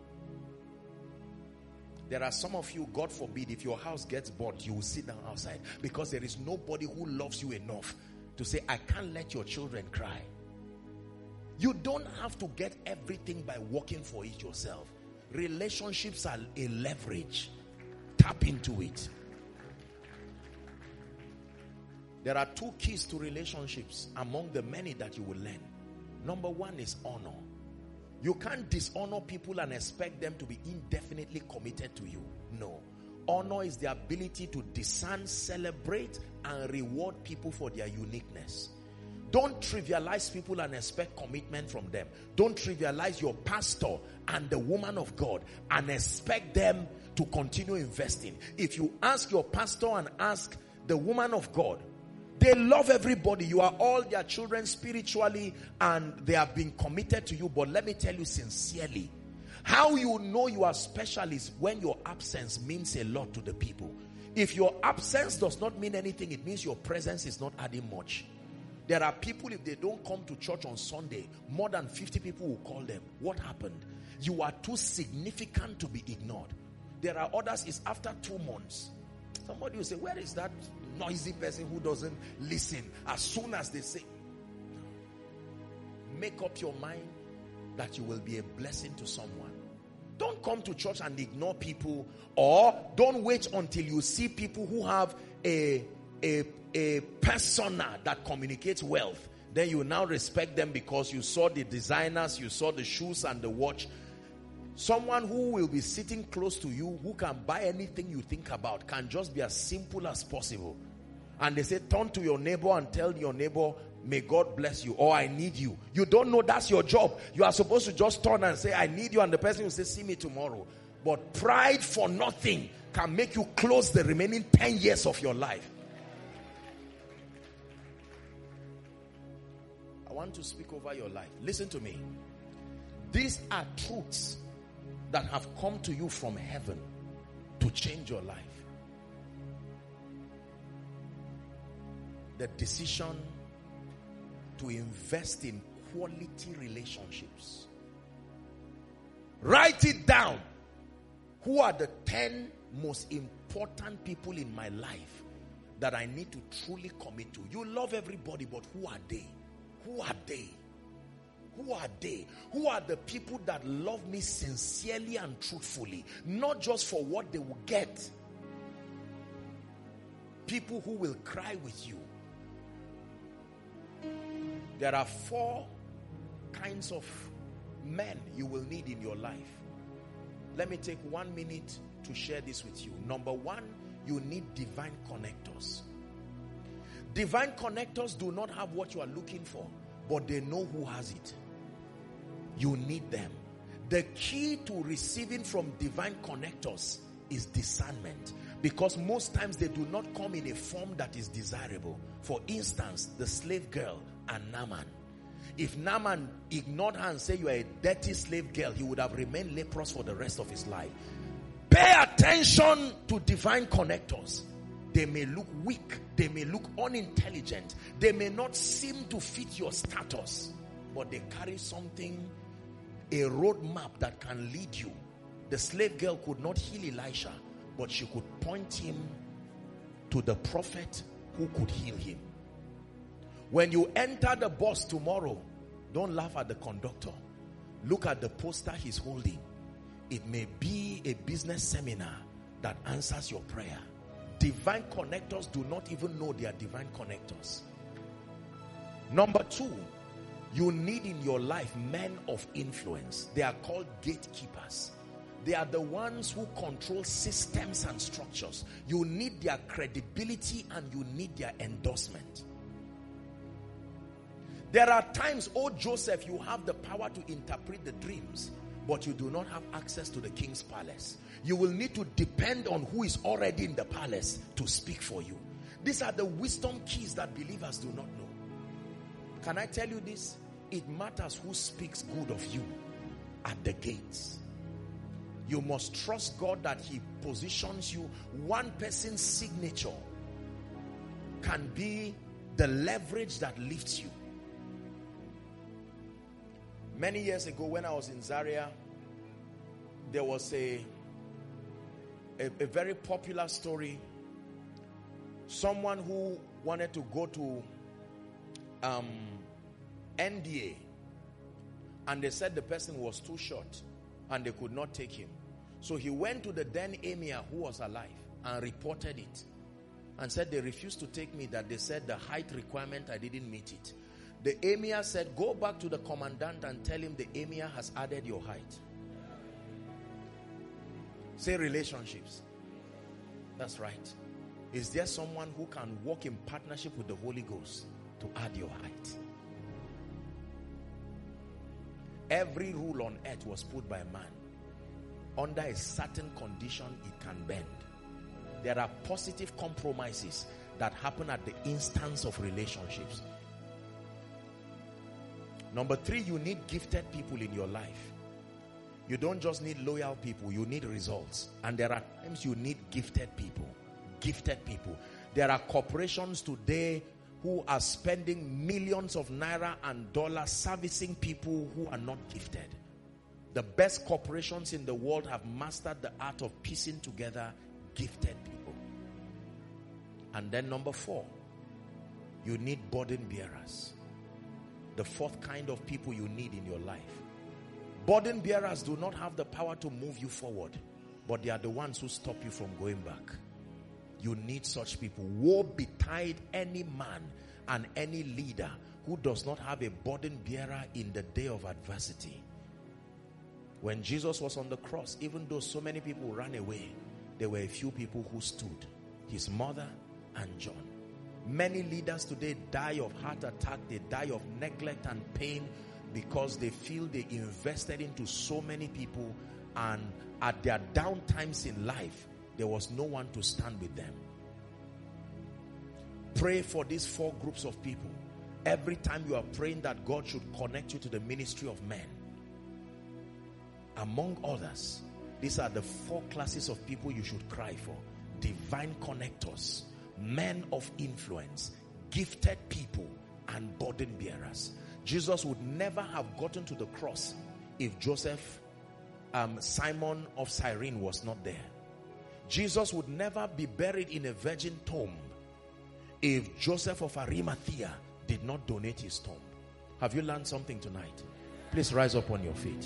There are some of you, God forbid, if your house gets bought, you will sit down outside because there is nobody who loves you enough to say, I can't let your children cry. You don't have to get everything by working for it yourself. Relationships are a leverage. Tap into it. There are two keys to relationships among the many that you will learn. Number one is honor. You can't dishonor people and expect them to be indefinitely committed to you. No. Honor is the ability to discern, celebrate, and reward people for their uniqueness. Don't trivialize people and expect commitment from them. Don't trivialize your pastor and the woman of God and expect them to continue investing. If you ask your pastor and ask the woman of God, they love everybody. You are all their children spiritually and they have been committed to you. But let me tell you sincerely, how you know you are special is when your absence means a lot to the people. If your absence does not mean anything, it means your presence is not adding much. There are people, if they don't come to church on Sunday, more than fifty people will call them. What happened? You are too significant to be ignored. There are others, it's after two months. Somebody will say, where is that noisy person who doesn't listen? As soon as they say, make up your mind that you will be a blessing to someone. Don't come to church and ignore people, or don't wait until you see people who have a, a, a persona that communicates wealth. Then you now respect them because you saw the designers, you saw the shoes and the watch. Someone who will be sitting close to you, who can buy anything you think about, can just be as simple as possible. And they say, turn to your neighbor and tell your neighbor, may God bless you, or I need you. You don't know that's your job. You are supposed to just turn and say, I need you, and the person will say, see me tomorrow. But pride for nothing can make you close the remaining ten years of your life. I want to speak over your life. Listen to me. These are truths that have come to you from heaven to change your life. The decision to invest in quality relationships. Write it down. Who are the ten most important people in my life that I need to truly commit to? You love everybody, but who are they? Who are they? Who are they? Who are the people that love me sincerely and truthfully? Not just for what they will get. People who will cry with you. There are four kinds of men you will need in your life. Let me take one minute to share this with you. Number one, you need divine connectors. Divine connectors do not have what you are looking for, but they know who has it. You need them. The key to receiving from divine connectors is discernment, because most times they do not come in a form that is desirable. For instance, the slave girl and Naaman. If Naaman ignored her and said you are a dirty slave girl, he would have remained leprous for the rest of his life. Pay attention to divine connectors. They may look weak, they may look unintelligent, they may not seem to fit your status, but they carry something, a roadmap that can lead you. The slave girl could not heal Elisha, but she could point him to the prophet who could heal him. When you enter the bus tomorrow, don't laugh at the conductor. Look at the poster he's holding. It may be a business seminar that answers your prayer. Divine connectors do not even know they are divine connectors. Number two, you need in your life men of influence. They are called gatekeepers. They are the ones who control systems and structures. You need their credibility and you need their endorsement. There are times, oh Joseph, you have the power to interpret the dreams, but you do not have access to the king's palace. You will need to depend on who is already in the palace to speak for you. These are the wisdom keys that believers do not know. Can I tell you this? It matters who speaks good of you at the gates. You must trust God that he positions you. One person's signature can be the leverage that lifts you. Many years ago when I was in Zaria, there was a, a, a very popular story. Someone who wanted to go to um, N D A, and they said the person was too short and they could not take him. So he went to the then emir who was alive and reported it and said they refused to take me, that they said the height requirement, I didn't meet it. The emir said, go back to the commandant and tell him the emir has added your height. Say relationships. That's right. Is there someone who can walk in partnership with the Holy Ghost to add your height? Every rule on earth was put by man. Under a certain condition, it can bend. There are positive compromises that happen at the instance of relationships. Number three, you need gifted people in your life. You don't just need loyal people, you need results. And there are times you need gifted people. Gifted people. There are corporations today who are spending millions of naira and dollars servicing people who are not gifted. The best corporations in the world have mastered the art of piecing together gifted people. And then number four, you need burden bearers. The fourth kind of people you need in your life. Burden bearers do not have the power to move you forward, but they are the ones who stop you from going back. You need such people. Woe betide any man and any leader who does not have a burden bearer in the day of adversity. When Jesus was on the cross, even though so many people ran away, there were a few people who stood. His mother and John. Many leaders today die of heart attack, they die of neglect and pain because they feel they invested into so many people, and at their down times in life, there was no one to stand with them. Pray for these four groups of people. Every time you are praying that God should connect you to the ministry of men. Among others, these are the four classes of people you should cry for. Divine connectors, men of influence, gifted people, and burden bearers. Jesus would never have gotten to the cross if Joseph, um, Simon of Cyrene was not there. Jesus would never be buried in a virgin tomb if Joseph of Arimathea did not donate his tomb. Have you learned something tonight? Please rise up on your feet.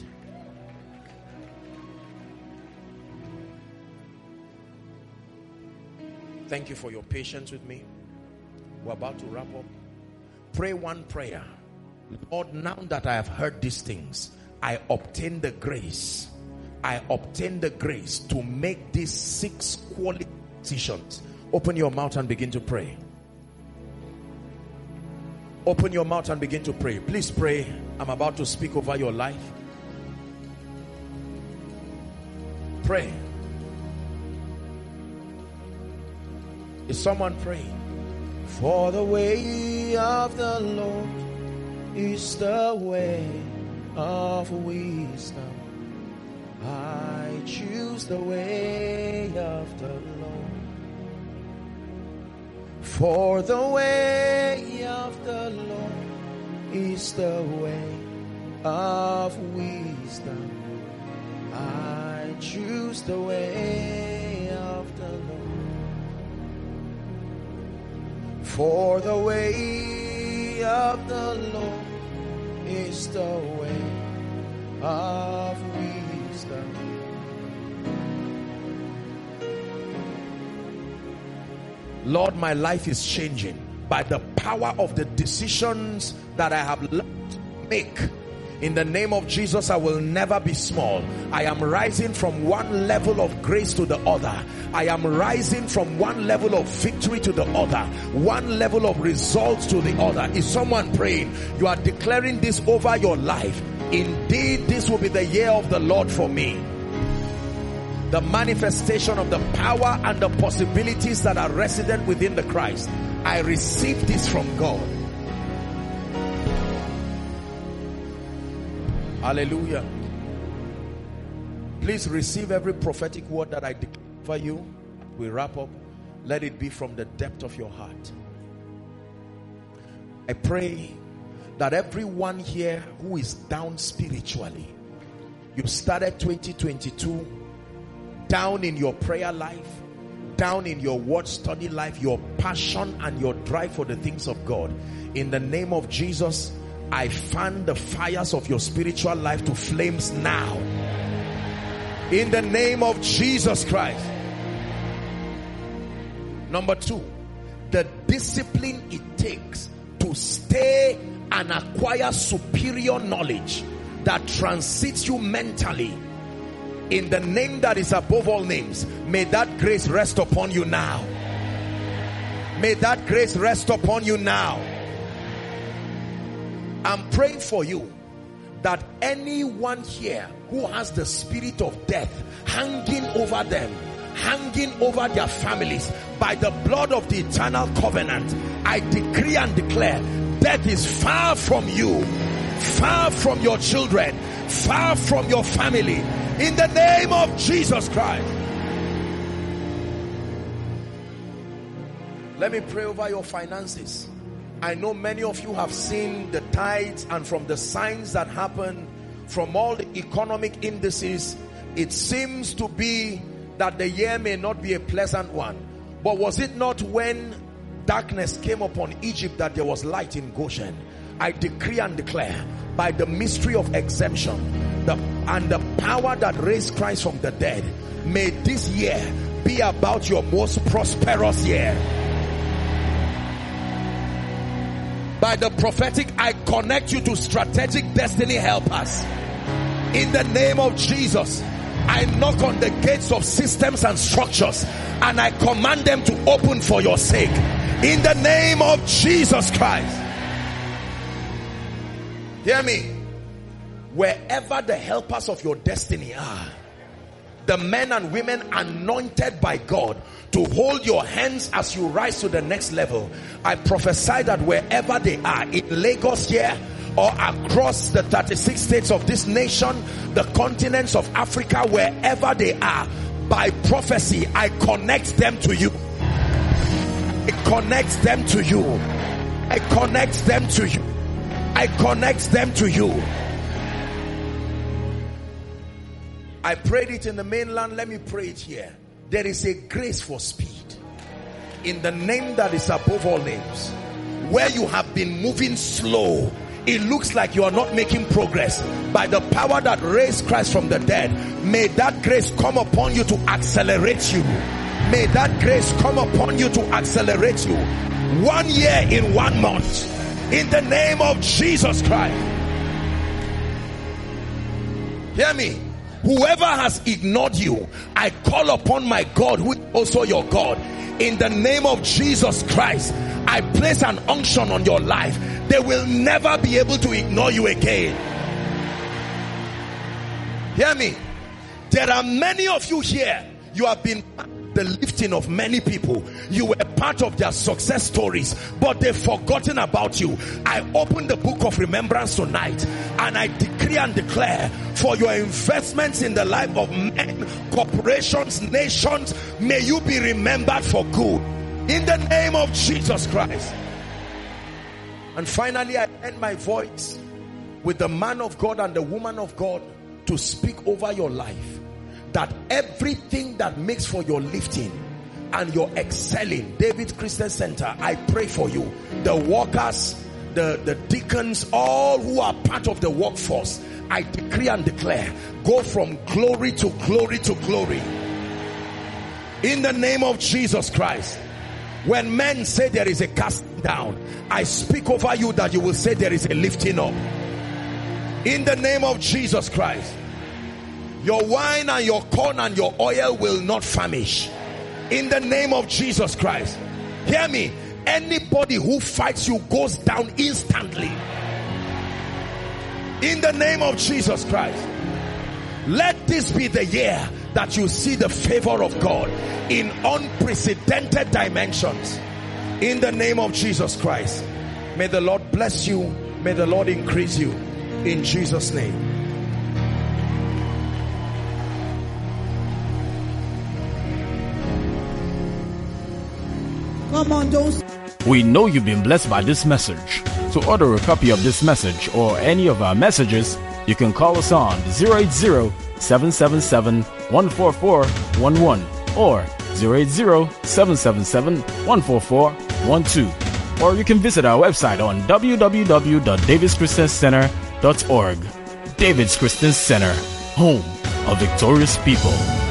Thank you for your patience with me. We're about to wrap up. Pray one prayer. Lord, now that I have heard these things, I obtain the grace. I obtain the grace to make these six quality decisions. Open your mouth and begin to pray. Open your mouth and begin to pray. Please pray. I'm about to speak over your life. Pray. Is someone praying? For the way of the Lord is the way of wisdom. I choose the way of the Lord. For the way of the Lord is the way of wisdom. I choose the way of the Lord. For the way of the Lord is the way of wisdom. Lord, my life is changing by the power of the decisions that I have learned to make. In the name of Jesus, I will never be small. I am rising from one level of grace to the other. I am rising from one level of victory to the other. One level of results to the other. Is someone praying? You are declaring this over your life. Indeed, this will be the year of the Lord for me. The manifestation of the power and the possibilities that are resident within the Christ. I receive this from God. Hallelujah. Please receive every prophetic word that I declare for you. We wrap up. Let it be from the depth of your heart. I pray that everyone here who is down spiritually, you started twenty twenty-two down in your prayer life, down in your word study life, your passion and your drive for the things of God. In the name of Jesus, I fan the fires of your spiritual life to flames now. In the name of Jesus Christ. Number two, the discipline it takes to stay and acquire superior knowledge that transits you mentally. In the name that is above all names, may that grace rest upon you now. May that grace rest upon you now. I'm praying for you that anyone here who has the spirit of death hanging over them, hanging over their families, by the blood of the eternal covenant, I decree and declare, death is far from you, far from your children, far from your family, in the name of Jesus Christ. Let me pray over your finances. I know many of you have seen the tides, and from the signs that happen, from all the economic indices, it seems to be that the year may not be a pleasant one. But was it not when darkness came upon Egypt that there was light in Goshen? I decree and declare, by the mystery of exemption the, and the power that raised Christ from the dead, may this year be about your most prosperous year. By the prophetic, I connect you to strategic destiny helpers. In the name of Jesus, I knock on the gates of systems and structures and I command them to open for your sake. In the name of Jesus Christ. Hear me. Wherever the helpers of your destiny are, the men and women anointed by God to hold your hands as you rise to the next level, I prophesy that wherever they are, in Lagos here or across the thirty-six states of this nation, the continents of Africa, wherever they are, by prophecy, I connect them to you. I connect them to you. I connect them to you. I connect them to you. I prayed it in the mainland. Let me pray it here. There is a grace for speed. In the name that is above all names. Where you have been moving slow, it looks like you are not making progress. By the power that raised Christ from the dead, may that grace come upon you to accelerate you. May that grace come upon you to accelerate you. One year in one month. In the name of Jesus Christ. Hear me. Whoever has ignored you, I call upon my God, who is also your God. In the name of Jesus Christ, I place an unction on your life. They will never be able to ignore you again. Hear me. There are many of you here. You have been the lifting of many people. You were part of their success stories, but they've forgotten about you. I open the book of remembrance tonight and I decree and declare for your investments in the life of men, corporations, nations, may you be remembered for good. In the name of Jesus Christ. And finally, I end my voice with the man of God and the woman of God to speak over your life. That everything that makes for your lifting and your excelling, David Christian Center, I pray for you. The workers, the, the deacons, all who are part of the workforce, I decree and declare, go from glory to glory to glory. In the name of Jesus Christ. When men say there is a casting down, I speak over you that you will say there is a lifting up. In the name of Jesus Christ. Your wine and your corn and your oil will not famish. In the name of Jesus Christ. Hear me. Anybody who fights you goes down instantly. In the name of Jesus Christ. Let this be the year that you see the favor of God in unprecedented dimensions. In the name of Jesus Christ. May the Lord bless you. May the Lord increase you. In Jesus' name. Come on, don't. We know you've been blessed by this message. To order a copy of this message or any of our messages, you can call us on zero eight zero, seven seven seven, one four four one one or zero eight zero, seven seven seven, one four four one two. Or you can visit our website on w w w dot davids christian center dot org. David's Christian Center, home of victorious people.